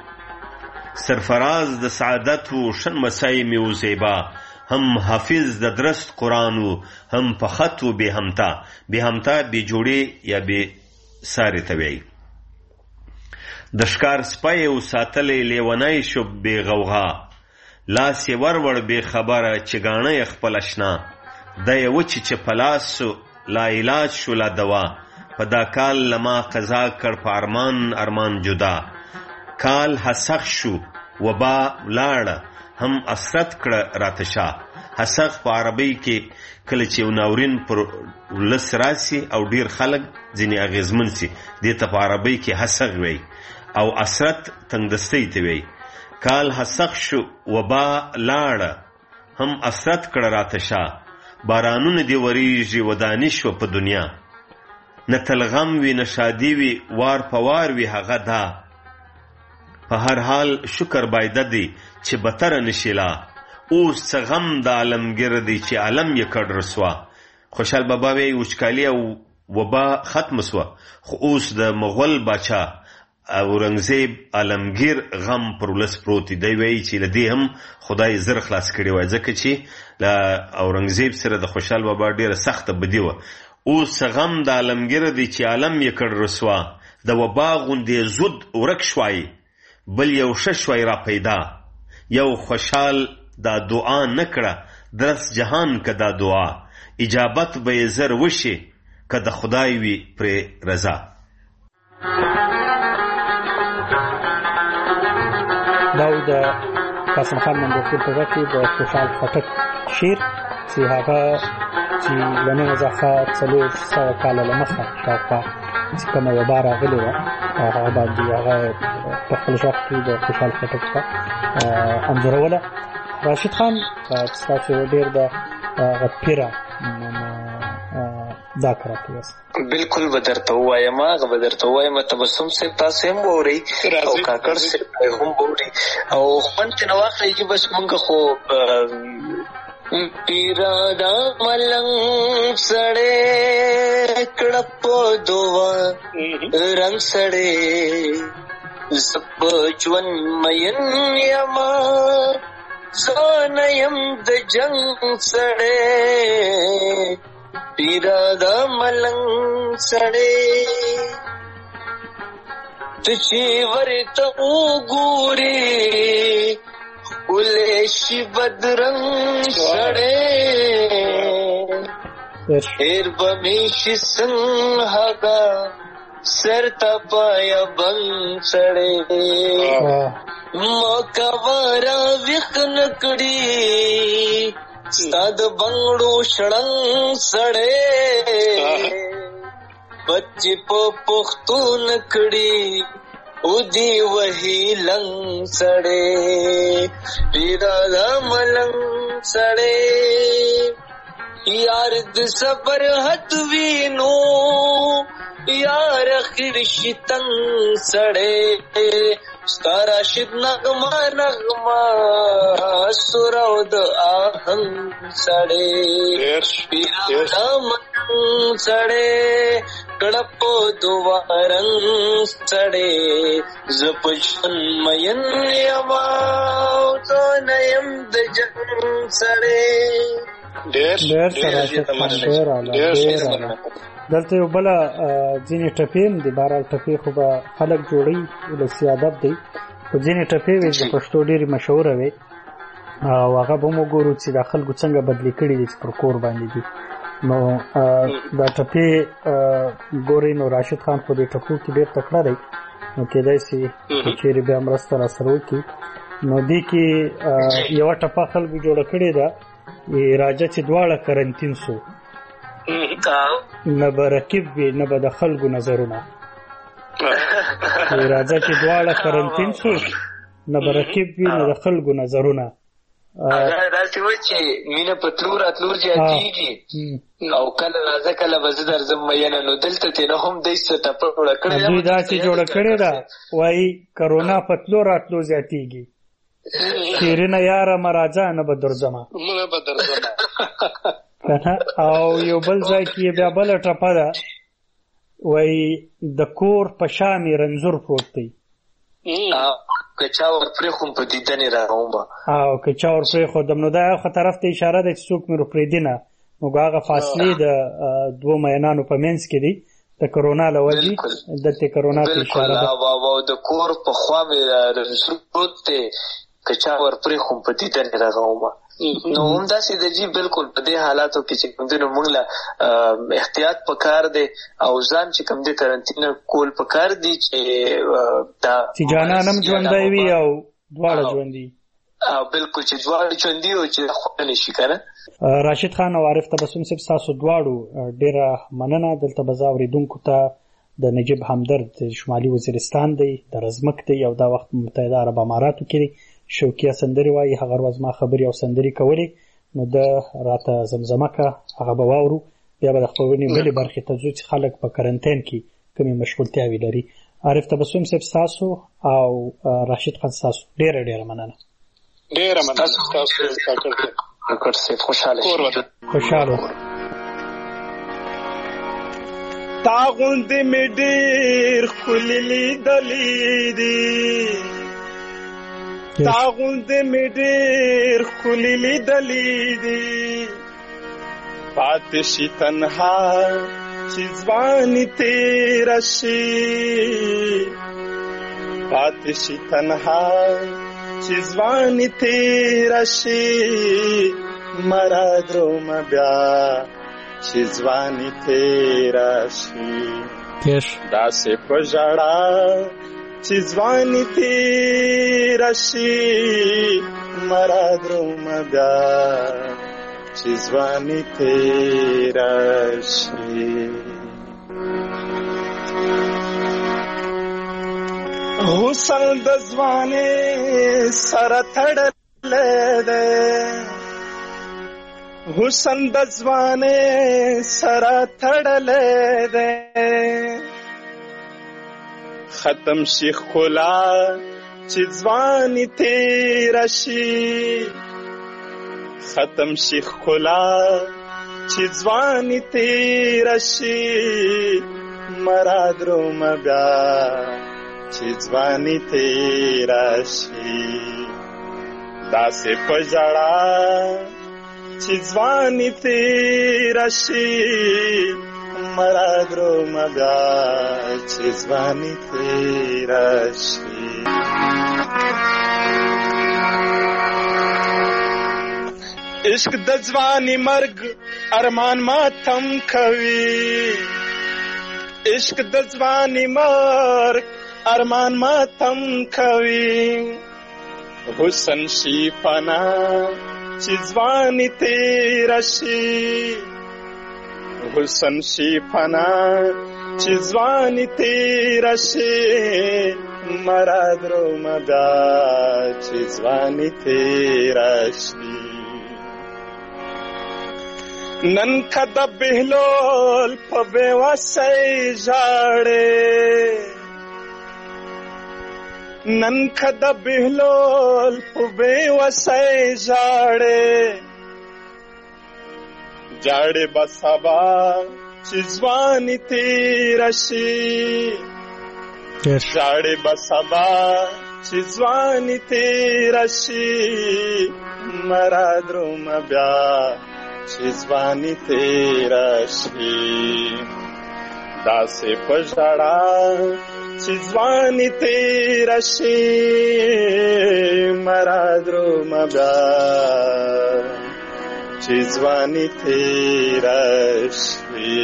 Speaker 10: سرفراز د سعادت و شنمسی مې و زیبا. هم حافظ د درست قرآن و هم په خط و بې همتا. بې همتا بې جوړې یا بې سارې ته وایي. د ښکار سپی و ساتلی لیونی شو بې غوغا. لاس یې ورور بې خبره چې ګاڼه یې خپل اشنا. دی یې وچې چې په لاس لا علاج شو لا دوا. په دا کال لما قضا کړ په ارمان جدا. کال حسخ شو وبا لاړه هم اسرت کړه راته شا. حسخ په عربی کې کله چې یو ناورین پر ولس راسي او ډیر خلک ځینې اغیزمن سي دې ته په عربی کې حسخ وی او اسرت تنگدستی ته وی. کال حسخ شو وبا لاړه هم اسرت کړه راته شا. بارانونه دی وریږي ودانش و په دنیا. نه تلغم وی نه شادي وی وار په وار وی هغه دا. په هر حال شکر بایده دی چې بتر نشیلا. اوس څه غم د عالمګر دی چې عالم یې کړ رسوا. خوشحال بابا وی وچکالي او وبا ختم سوه خو اوس د مغول باچا اورنګزیب عالمگیر غم پر ولس پروت دی. وایي چې له دې هم خدای زر خلاص کړی وای ځکه چې له اورنګزیب سره د خوشحال بابا ډیره سخته بدي وه. اوس غم د عالمگیر دی چې عالم یې کړ رسوا. د وبا غوندې زود ورک شوای بل یو ښه شوی را پیدا. یو خوشحال دا دعا نه کړه درس جهان که دا دعا. اجابت به یې زر وشي که د خدای وي پرې رضا.
Speaker 4: دا د قاسم خان مندوخیل په غږ کې د خوشحال خټک شعر چې هغه چې له نن څخه 400 کاله له مخه شاوخوا چې کومه وبا راغلې وه هغه باندې هغه په خپل شعر کې د خوشحال خټک څخه انځوروله. راشد خان ستاسو ډېر د پیره دا کراته یاست.
Speaker 5: بالکل بدرته وایم هغه بدرته وایم تبسم صاحب تاسو هم ووري او کاکړ صاحب هم ووري او خوند نه واخلي چې بس مونږ خو پیرا دا ملنګ سړې کړپ دوه رنگ سړې زب جون مین یما زانیم د جنگ سړې پیرا دا ملنګ سړې تچی ورته وګوري ولې شي بدرنګ سړې هر بمیش سنهګا سر تپایا بن سړې موکا وارا وخن کړي ستاد بنگړو شړنګ سړې بچي په پختون کړي او دی وਹੀ لنګ سړې پیرا ملنګ سړې یار د صبر حد وینو
Speaker 9: یار اخیر شتن سړې ستا راشد نغمه نغمه سورو د آهنګ سړې پیرامن سړې کړپو دوارنګ سړې زپشن مین یما تو نیم د جن سړې
Speaker 4: ډېر دلته یو بل ځینې ټپې د بهرحال ټپې خو به خلک جوړوي ولسي ادب دی خو ځینې ټپې وې د پښتو ډېرې مشهوره وې او هغه به هم وګورو چې د خلکو څنګه بدلې کړي دي چې پر کور باندې دي نو دا ټپې ګورئ نو راشد خان خو دې ټپو کې ډېر تکړه دی نو کېدای شي چېرې بیا مرسته راسره وکړي نو دې کې یوه ټپه خلکو جوړه کړې ده راجه چې دواړه کرنتین سو نه به رقیب وي نه به د خلکو نظرونه راځه چې دواړه کرنتین شو نه به رقیب وي نه د خلکو نظرونه
Speaker 9: داسې وایي چې مینه په تلو راتلو زیاتېږي او کله راځه کله به زه درځم مینه نو دلته ترې نه هم دی څه ټپه جوړه کړې ده
Speaker 4: دوی داسې جوړه کړې ده وایي کرونا په تلو راتلو زیاتېږي شیرینه یاره مه راځه نه به درځمه او یو بل ځای کې بیا بله ټپه ده وایي د کور په شا مې رنځور پروت دی
Speaker 9: که چا ورپرېښوم په دیدن یې راغوم به
Speaker 4: او که چا ورپرېښودم نو دا یو ښه طرف ته اشاره ده چې څوک مې ورپرېږدي نه نو هغه فاصلې د دوو مینانو په منځ کې دي د کرونا له وجې دلته کرونا ته اشاره ده
Speaker 9: او د کور په خوا مې رنځور پروت دی که چا ورپرېښوم په دیدن یې راغوم نو همداسې د جی بالکل په دې حالاتو کې چې کوم دی نو موږ له احتیاط پکار دی او ځان چې کوم دی کرنتینه کول پکار دی
Speaker 4: چې جانان هم ژوندی وي او دواړه ژوندي
Speaker 9: بالکل چې دواړه ژوندي او چې خوړه نه شي که نه
Speaker 4: راشد خان او عارف تبسم صاحب ستاسو دواړو ډېره مننه دلته به زه اورېدونکو ته د نجیب همدرد شمالي وزیرستان دی د رزمک دی او دا وخت متحده عرب اماراتو کې دی شوکیه سندرې وایي هغه ورځ ما خبرې او سندرې کولې نو د راته زمزمه که هغه به واورو بیا به د خپرونې بلې برخې ته ځو چې خلک په کرنتین کې کومې مشغولتیاوې لري عارف تبسم صاحب ستاسو او راشد خان ستاسو ډېره ډېره مننه
Speaker 3: ډېره مننه ستاسو
Speaker 9: کاکړ صاحب خوشحاله
Speaker 11: تا غوندې مې ډېر ښکلي لیدلي دي تا غوندې مې ډېر ښکلي لیدلي دي پاتې شي تنها چې ځواني تېره شي پاتې شي تنها چې ځواني تېره شي مرا درومه بیا چې ځواني تېره شي داسې په ژړا چې ځواني تېره شي مرا درومه بیا چې ځواني تېره شي حسن د ځوانۍ سره تړلی دی حسن د ځوانۍ سره تړلی دی ختم شي ښکلا چې ځواني تېره شي ختم شي ښکلا چې ځواني تېره شي مرا درومه بیا چې ځواني تېره شي داسې په ژړا چې ځواني تېره شي مرا درومه بیا چې ځواني تېره شي عشق د ځواني مرګ ارمان ماتم کوي عشق د ځواني مرګ ارمان ماتم کوي حسن شي فنا چې ځواني تېره شي حسن شي فنا چې ځواني تېره شي مرا درومه بیا چې ځواني تېره شي نن کده بهلول په بېوسۍ ژاړې نن کده بهلول په بېوسۍ ژاړې جاړې به سبا چې ځواني تېره شي جاړې به سبا چې ځواني تېره شي مرا درومه بیا چې ځواني تېره شي داسې په ژړا چې ځواني تېره شي مرا درومه بیا چې ځواني تېره شي.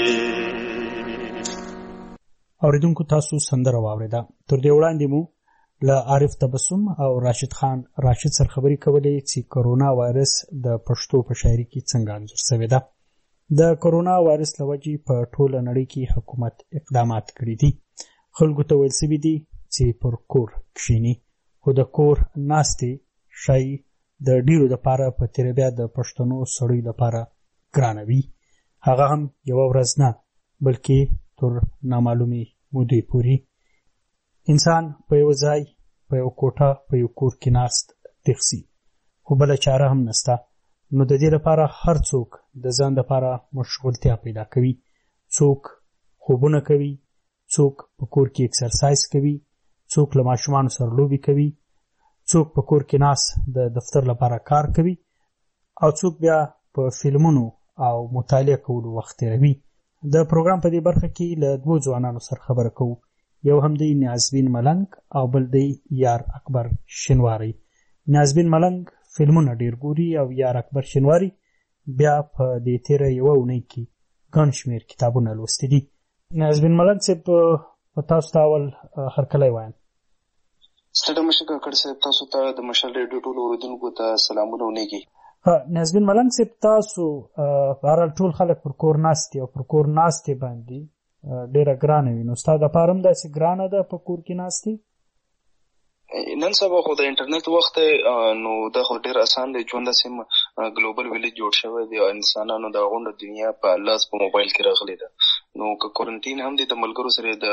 Speaker 4: اوریدونکو تاسو سندره واورېده. تر دې وړاندې مو له عارف تبسم او راشد خان راشد سره خبرې کولې چې کرونا وایرس د پښتو په شاعري کې څنګه انځور شوی ده. د کرونا وایرس له وجې په ټوله نړۍ کې حکومت اقدامات کړي دي. خلکو ته ویل شوي دي چې پر کور کښیني، خو د کور ناستې شی د ډیرو لپاره په تیره بیا د پښتنو سړیو لپاره ګرانه وي. هغه هم یوه ورځ نه بلکې تر نامعلومې مودې پورې. انسان په یو ځای په یو کوټه په یو کور کې ناست تخسي، خو بله چاره هم نسته. نو د دې لپاره هر څوک د ځان لپاره مشغولتیا پیدا کوي. څوک خوبونه کوي، څوک په کور کې اکسرسایز کوي، څوک له ماشومانو سره لوبې کوي، څوک په کور کې ناست د دفتر لپاره کار کوي، او څوک بیا په فلمونو او مطالعه کولو وخت تیروي. د پروګرام په دې برخه کې له دوه ځوانانو سره خبره کوو. یو هم دی نیازبین ملنګ او بل دی یار اکبر شینواری. نیازبین ملنګ فلمونه ډیر ګوري او یار اکبر شینواری بیا په دې تیره یوه اونۍ کې ګڼ شمېر کتابونه لوستي دي. نیازبین ملنګ صاحب په تاسو ته اول هرکلی وایم.
Speaker 12: ستړی مشه کاکړ صاحب، تاسو ته د مشال ریډیو ټولو اورېدونکو ته سلامونه ونیږي.
Speaker 4: نیازبین ملنګ صاحب، تاسو بهرحال ټول خلک پر کور ناستې او پر کور ناستې باندې ډېره ګرانه وي، نو ستا دپاره هم داسې ګرانه ده په کور کې ناستې؟
Speaker 12: نن سبا خو د انټرنیټ وخت دی، نو دا خو ډېر اسان دی. ژوند داسې ګلوبل ویلیج جوړ شوی دی او انسانانو د غونډه دنیا په لاس په موبایل کې راغلی ده. نو که کورنټین هم دی، د ملګرو سره د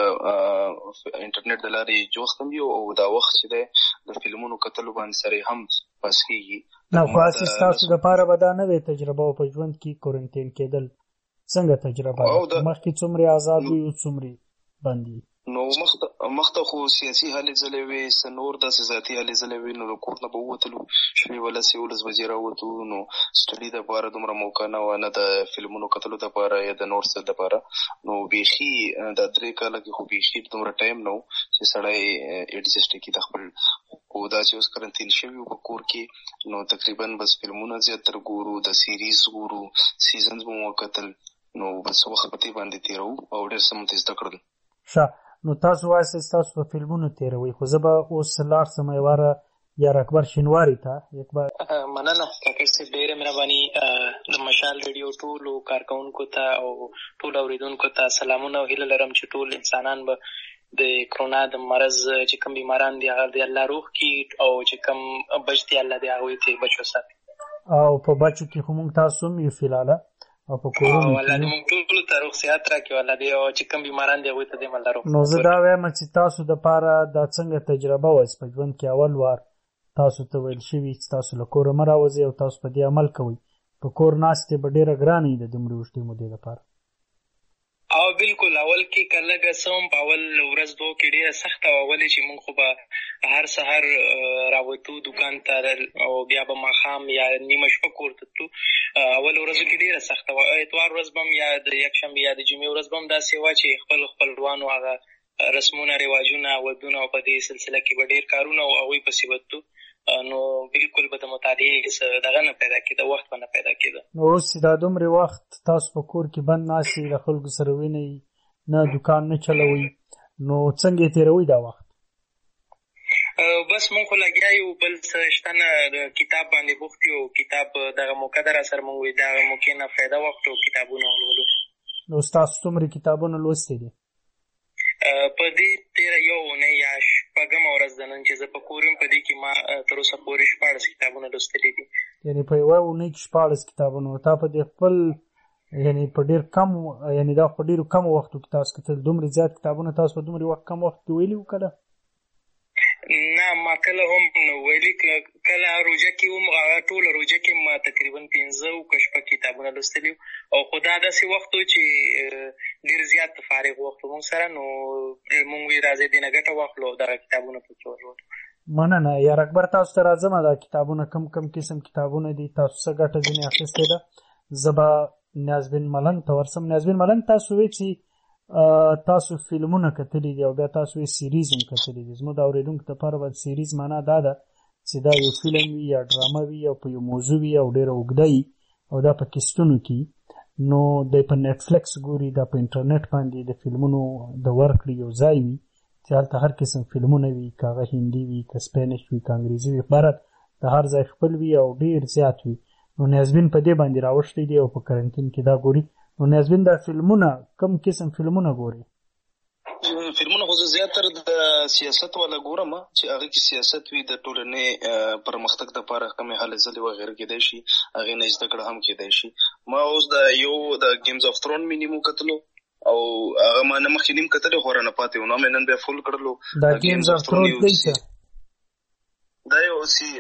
Speaker 12: انټرنیټ د لارې جوخت هم وي او دا وخت چې دی د فلمونو کتلو باندې سره هم پاس کېږي.
Speaker 4: نه خو هسې ستاسو دپاره به دا نه دی تجربه او په ژوند کې کورنټین کېدل څنګه تجربه ده؟ مخکې څومرې آزاد وي او څومرې بند وي؟
Speaker 12: نو مخته خو سیاسي هلې ځلې وې، څه نور داسې ذاتي هلې ځلې وې، نو د کور نه به ووتلو شپې 11 بجې راووتو. نو سټډي دپاره دومره موقع نه وه، نه د فلمونو کتلو دپاره یا د نور څه دپاره. نو بیخي دا 3 کاله کې خو بیخي دومره ټایم نه و چې سړی ایډجسټ کړي د خپل. خو دا چې اوس کرنتین شوي وو په کور کې، نو تقریبا بس فلمونه زیاتره ګورو، د سیریز ګورو، سیزنز به مو وکتل، نو بس وخت په دې باندې تېروو او ډېر څه مو ترې زده کړل.
Speaker 4: ښه، نو تاسو وایاست ستاسو په فلمونو تېروئ، خو زه به اوس لاړ شم یوه یار اکبر شینواري ته.
Speaker 5: مننه کاکړ صاحب، ډېره مهرباني. د مشال ریډیو ټولو کارکوونکو ته او ټولو اورېدونکو ته سلامونه او هیله لرم چې ټول انسانان به د کرونا د مرض چې کوم بیماران دي هغه د الله روغ کړي او چې کوم بچ دي الله دې هغوی ته بچ وساتي.
Speaker 4: او په بچو کې خو موږ تاسو هم یو فیلاله او په کورونو کې
Speaker 5: الله دې موږ ټولو ته روغ صحت راکړي الله دې، او چې کوم بیماران دي هغوی ته دې الله روغ.
Speaker 4: نو زه دا وایم چې تاسو دپاره دا څنګه تجربه وه چې په ژوند کې اول وار تاسو ته ویل شوي چې تاسو له کوره مه راوځئ او تاسو په دې عمل کوئ؟ په کور ناستې به ډېره ګرانه وي د دومرې اوږدې مودې لپاره.
Speaker 5: او بالکل اول کې که لږه څه هم په اول ورځ دوه کې ډېره سخته وه، ولې چې موږ خو به هر سهار راوتو دکان ته او بیا به ماښام یا نیمه شپه کور ته تلو. اول ورځو کې ډېره سخته وه. اتوار ورځ به هم یا د یکشنبې یا د جمعې ورځ به هم داسې وه چې خپلوانو هغه رسمونه رواجونه ودونه او په دې سلسله کې به ډېر کارونه او هغوی پسې به تلو. نو بالکل به د مطالعې دغه نه پیدا کېده، وخت به نه پیدا کېده.
Speaker 4: نو اوس چې دا دومرې وخت تاسو په کور کې بند ناستئ، له خلکو سره وینئ، نه دکان نه چلوئ، نو څنګه یې تېروئ دا وخت؟
Speaker 5: بس مونږ خو لګیا یو، بل څه شته نه، د کتاب باندې بوخت یو. کتاب دغه موقع ده راسره، مونږ وایي دغه موقع نه فایده واخلو، کتابونه ولولو.
Speaker 4: نو ستاسو څومرې کتابونه لوستي دي؟
Speaker 5: په دې تېره یو اونۍ یا شپږمه ورځ ده نن چې زه په کور یم، په دې کې ما تر اوسه پورې 14 کتابونه لوستلي دي.
Speaker 4: یعنې په یوه اونۍ کې 14 کتابونه. تا په دې خپل یعنی په ډیر کم یعنی دا په ډیر کم وخت کې تاسو کتل دومره زیات کتابونه تاسو په دومره وخت کم وخت کې ویلي وکړه؟
Speaker 5: نه ما کله هم نو ویلي کله روژه کې هم هغه ټوله روژه کې ما تقریبا 15 او شپږ کتابونه لوستلي او خو دا داسې وخت و چې ډېر زیات فارغ وخت مونږ سره نو مونږ وی راځي دې نه ګټه واخلو دغه کتابونه پکې ولولو.
Speaker 4: مننه یار اکبر، تاسو ته راځم دا کتابونه کم قسم کتابونه دي تاسو څه ګټه ځینې اخیستې ده؟ زه به نیازبین ملنګ ته ورسم. نیازبین ملنګ تاسو وی چې تاسو فلمونه کتلي دي او بیا تاسو وی سیریز هم کتلي دي. زموږ د اورېدونکو لپاره به سیریز معنا دا ده چې دا یو فلم وي یا ډرامه وي او په یو موضوع وي او ډېره اوږده وي او دا په کیسټونو کې نو د په نیټفلکس ګوري، دا په انټرنیټ باندې د فلمونو د ورکړې یو ځای وي چې هلته هر قسم فلمونه وي، که هغه هندي وي، که سپینش وي، که انګریزي وي، عبارت د هر ځای خپل وي او ډېر زیات وي. نو نیازبین په دې باندې راوښتی دی او په کرنټین کې دا ګوري. نو نیازبین دا فلمونه کم قسم فلمونه ګوري؟
Speaker 12: فلمونه خو زیاتره د سیاست والا ګورم چې هغه کې سیاست وي د ټولنې پرمختګ لپاره کومې هلې ځلې وغیره کېدای شي، هغې نه زده کړه هم کېدای شي. ما اوس د یو د گیمز اف تھرون مې نیمو کتلو او هغه ما نه مخکې نیم کتلی خو رانه پاتې و، نو مې نن بیا فول کړلو.
Speaker 4: دا گیمز اف تھرون دی څه؟
Speaker 12: دا یو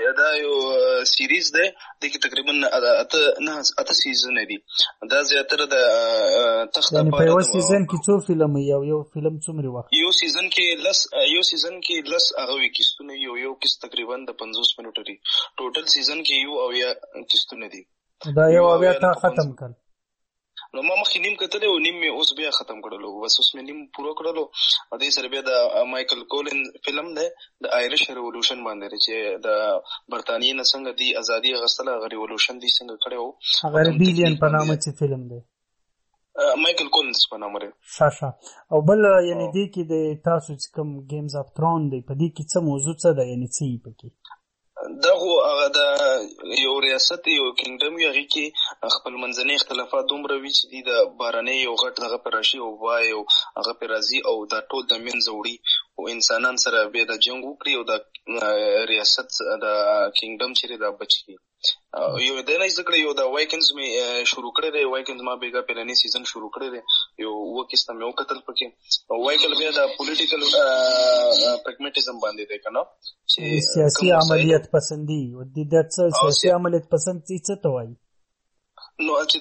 Speaker 12: سیریز دی، د کې تقریبا اته سیزونه دي. دا زیاتره د تخت
Speaker 4: یعنی په یو سیزن کې څو فلم یو فلم څومره وخت؟
Speaker 12: یو سیزن کې لس هغه وی کیستونه یو کیس تقریبا د 50 منټه دي. ټوټل سیزن کې یو او یا کیستونه دي.
Speaker 4: دا یو او یا تا ختم کړ؟
Speaker 12: نو ما مخکې نیم کتلی او نیم مې اوس بیا ختم کړلو، بس اوس مې نیم پوره کړلو. او دې سره بیا د مایکل کولن فلم دی د آیرش ریولوشن باندې چې د برطانیې نه څنګه دی ازادي اخیستله، هغه ریولوشن دی څنګه کړی و.
Speaker 4: هغه ریبیلیون په نامه چې فلم دی،
Speaker 12: مایکل کولنز په نامه دی.
Speaker 4: ښه او بل یعنی دې کې د تاسو چې کوم گیمز اف تھرون دی په دې کې څه موضوع څه ده، یعنی څه یې پکې؟
Speaker 12: دا خو هغه د یو ریاست یو کینګډم وي، هغې کې خپل منځني اختلافات دومره وي چې دي د بارنۍ یو غټ دغه پې راشي او وایي او هغه پې راځي او دا ټول د منځه وړي او انسانان سره بیا د جنګ وکړي او د ریاست د کینګډم چې دی دا بچ کړي. یو دی نه زده کړی، یو د وایکنز مې شروع کړی دی. وایکنز ما بېګا پیلنی سیزن شروع کړی دی، یو اووه کیسته مې وکتل پکې. وایکل بیا د پولیټیکل پریګمیټیزم باندې دی که نه،
Speaker 4: چې سیاسي عملیات پسندي و د سیاسي عملیات پسند څه ته وایي؟
Speaker 12: نو چې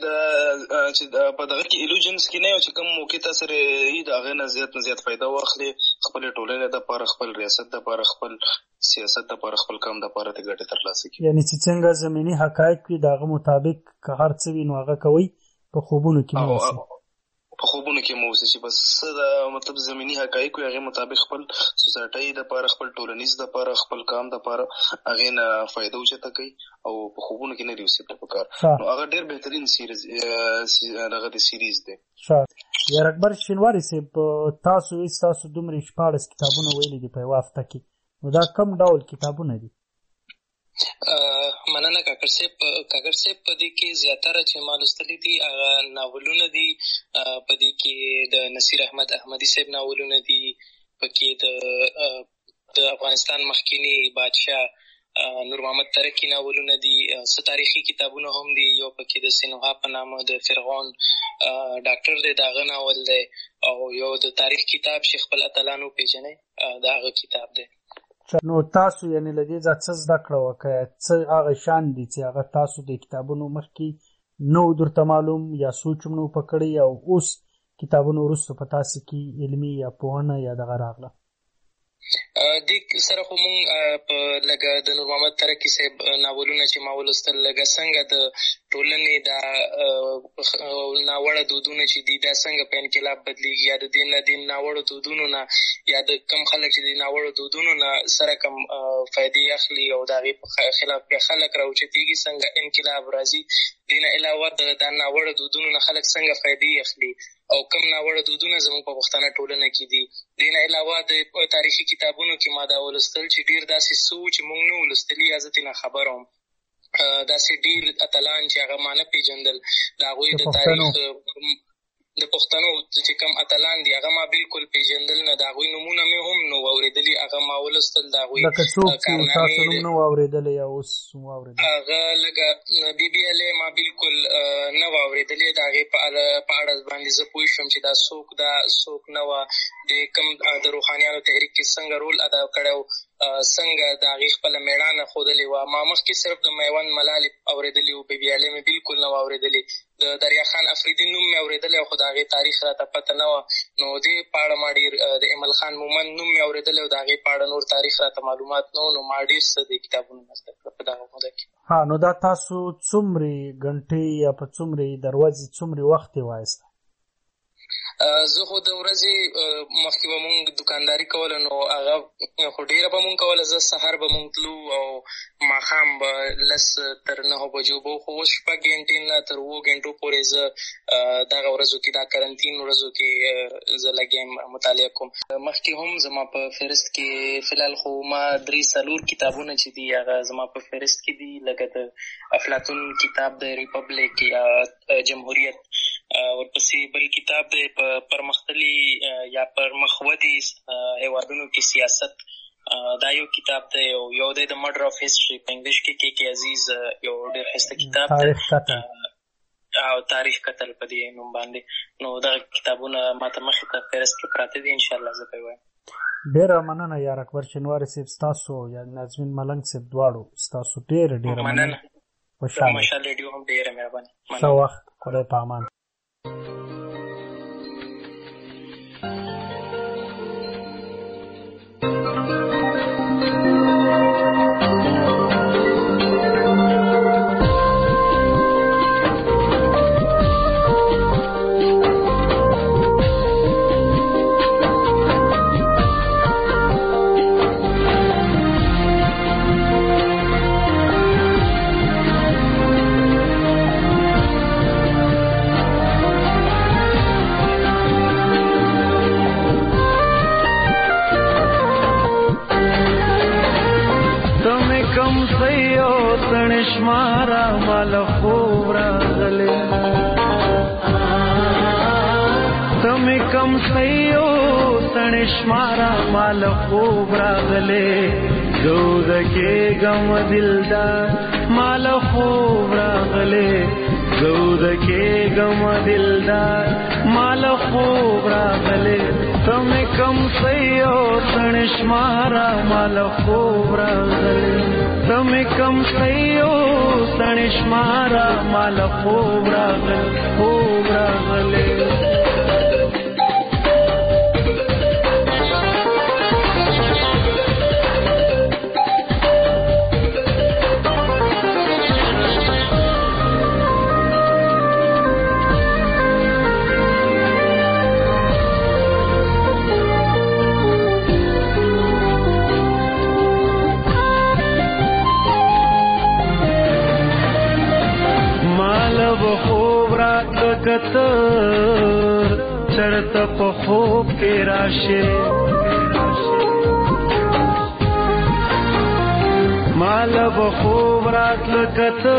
Speaker 12: په دغه کې ایلوژنس کې نه یو چې کوم موقع تا سره یي د هغې نه زیات فایده واخلي، خپلې ټولنې دپاره، خپل ریاست دپاره، خپل سیاست دپاره، خپل کام دپاره د ګټې ترلاسه کړي.
Speaker 4: یعنې چې څنګه زمیني حقایق وي د هغه مطابق که هر څه وي نو هغه کوئ، په خوبونو کې مه اوسئ.
Speaker 12: په خوبونو کې مو اوسئ چې بس څه د مطلب زمیني حقایق وي، هغې مطابق خپل سوسایټۍ دپاره، خپل ټولنیز دپاره، خپل کام دپاره هغې نه فایده اوچته کوي او په خوبونو کې نه دي اوسېدل پکار. نو هغه ډېر بهترین دغه د سیریز دی.
Speaker 4: یار اکبر شینواري صاحب، تاسو دومره 14 کتابونه ویلي دي په یوه هفته کې، نو دا کوم ډول کتابونه دي؟
Speaker 5: مننه کاکړ صاحب. په دې کې زیاتره چې ما لوستلي دي هغه ناولونه دي. په دې کې د نصیر احمد احمدي صاحب ناولونه دي، پکې د افغانستان مخکینی بادشاه نور محمد ترکی ناولونه دي، څه تاریخي کتابونه هم دي. یو پکې د سینوها په نامه د فرعون ډاکټر دی، د هغه ناول دی، او یو د تاریخ کتاب شیخ الاتلان وپېژنئ د هغه کتاب دی.
Speaker 4: نو تاسو یعنې له دې ځای څه زده کړه وکړه، څه هغه شیان دي چې هغه تاسو د کتابونو مخکې نو درته معلوم یا سوچ هم نو پکړی او اوس کتابونو وروسته په تاسو کې علمي یا پوهنه یا دغه راغله؟
Speaker 5: دې سره خو مونږ په لږه د نور محمد ترکی صاحب ناولونه چې ما ولوستل، لږه څنګه د ټولنې دا ناوړه دودونه چې دي دا څنګه په انقلاب بدلیږي، یا د دې ناوړو دودونو نه یا د کم خلک چې د ناوړو دودونو نه سره کم فایدې اخلي او د هغې په خلاف بیا خلک راوچتېږي، څنګه انقلاب راځي. دې نه علاوه د ناوړه دودونو نه خلک څنګه فایدې اخلي او کم ناوړه دودونه زموږ په پښتنه ټولنه کې دي. دې نه علاوه د تاریخي کتابونو کې ما دا ولوستل چې ډېر داسې څه وو چې موږ نه ولوستلي، یا زه ترې نه خبره وم. داسې ډېر اتلان چې هغه ما نه پېژندل، د هغوی د تاریخ د پښتنو چې کوم اتلان دي هغه ما بالکل پیژندل نه، د هغوی نومونه مې هم نو واورېدلي، هغه ما ولوستل د هغوی
Speaker 4: لکه څوک چې تاسو نوم نه واورېدلی یا اوس واورېدل؟
Speaker 5: هغه لکه بي بي ال ما بالکل نه واورېدلې، د هغې په اړه باندې زه پوه شوم چې دا څوک نه وه، د کوم د روحانیانو تحریک کې څنګه رول ادا کړی و، څنګه د هغې خپله مېړانه ښودلې وه. ما مخکې صرف د میوند ملالې اورېدلي وو، بي بي ال مې بالکل نه وه اورېدلې. د دریا خان افریدي نوم مې اورېدلی خو د هغې تاریخ راته پته نه وه، نو دې په اړه ما ډېر د ایمل خان مومند نوم مې اورېدلی او د هغې په اړه نور تاریخ راته معلومات نه و، نو ما ډېر څه د کتابونو نه زده کړه په دغه موده کې.
Speaker 4: نو دا تاسو څومرې غنټې یا په څومرې د ورځې څومرې وخت یې وایسته؟
Speaker 5: زه خو د ورځې مخکې به مونږ دکانداري کوله، نو هغه خو ډېره به مونږ کوله. زه سهار به مونږ تلو او ماښام به 10 تر 9 بجو به، خو اوس 6 ګنټې نه تر 7 ګنټو پورې زه دغه ورځو کې، دا کرنتین ورځو کې زه لګیم مطالعه کوم. مخکې هم زما په فهرست کې فلحال خو ما 3-4 کتابونه چې دي هغه زما په فهرست کې دي، لکه د افلاطون کتاب د ریپبلیک یا جمهوریت، ورپسې بل کتاب دی په پرمختللي یا پرمخودي هیوادونو کې سیاست، دا یو کتاب دی، او یو دی د مرډر اف هسټري په انګلیش کې کې عزیز یو ډېر ښایسته کتاب دی، او تاریخ قتل په دې نوم باندې. نو دغه کتابونه ماته مخې ته فهرست کې پراته دي، انشاءالله زه به وایم.
Speaker 4: ډېره مننه یار اکبر شینواري صاحب، ستاسو یا نازمین ملنګ صاحب دواړو ستاسو ډېره مننه.
Speaker 5: ماشاءالله ریډیو هم ډېره مهرباني.
Speaker 4: ښه وخت، خدای په امان.
Speaker 9: شمارا مال خوب راغلے تم کم سیو سن شمارا مال خوب راغلے زود کے غم دلدار مال خوب راغلے زود کے غم دلدار مال خوب راغلے تم کم سیو سن شمارا مال خوب راغلے تم کم سیو سن شمارا مال خوب راغلے چرت په خوب کې راشه مال به خوب راتل کته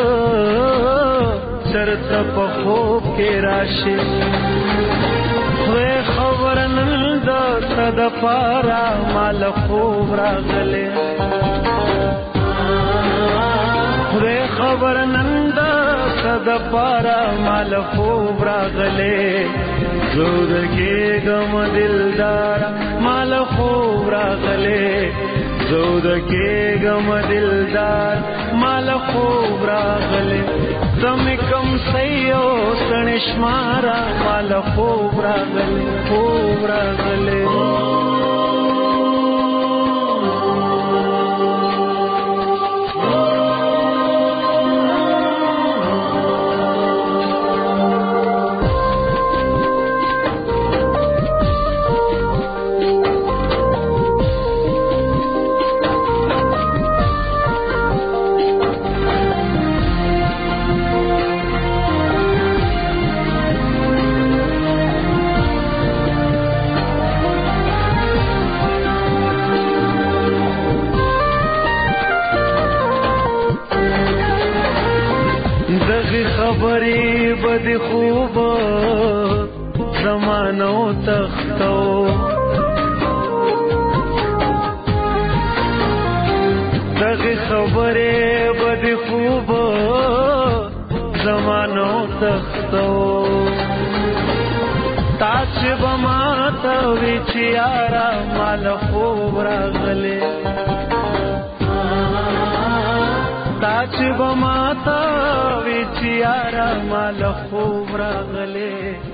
Speaker 9: چرت په خوب کې راشه خو خبر نن د صد پارا مال خوب راغله خو خبر نن د صد پارا مال خوب راغله زود کے غم دلدار مال خوب راغلے زود کے غم دلدار مال خوب راغلے تم کم سیو سن شمارا مال خوب راغلے خبری بد خوب
Speaker 13: زمانو تختو دغه خبره بدی خوب زمانو تختو تاچ بماتا ویچیارا مال خوب راغلے تاچ بماتا ویچیارا مال خوب راغلے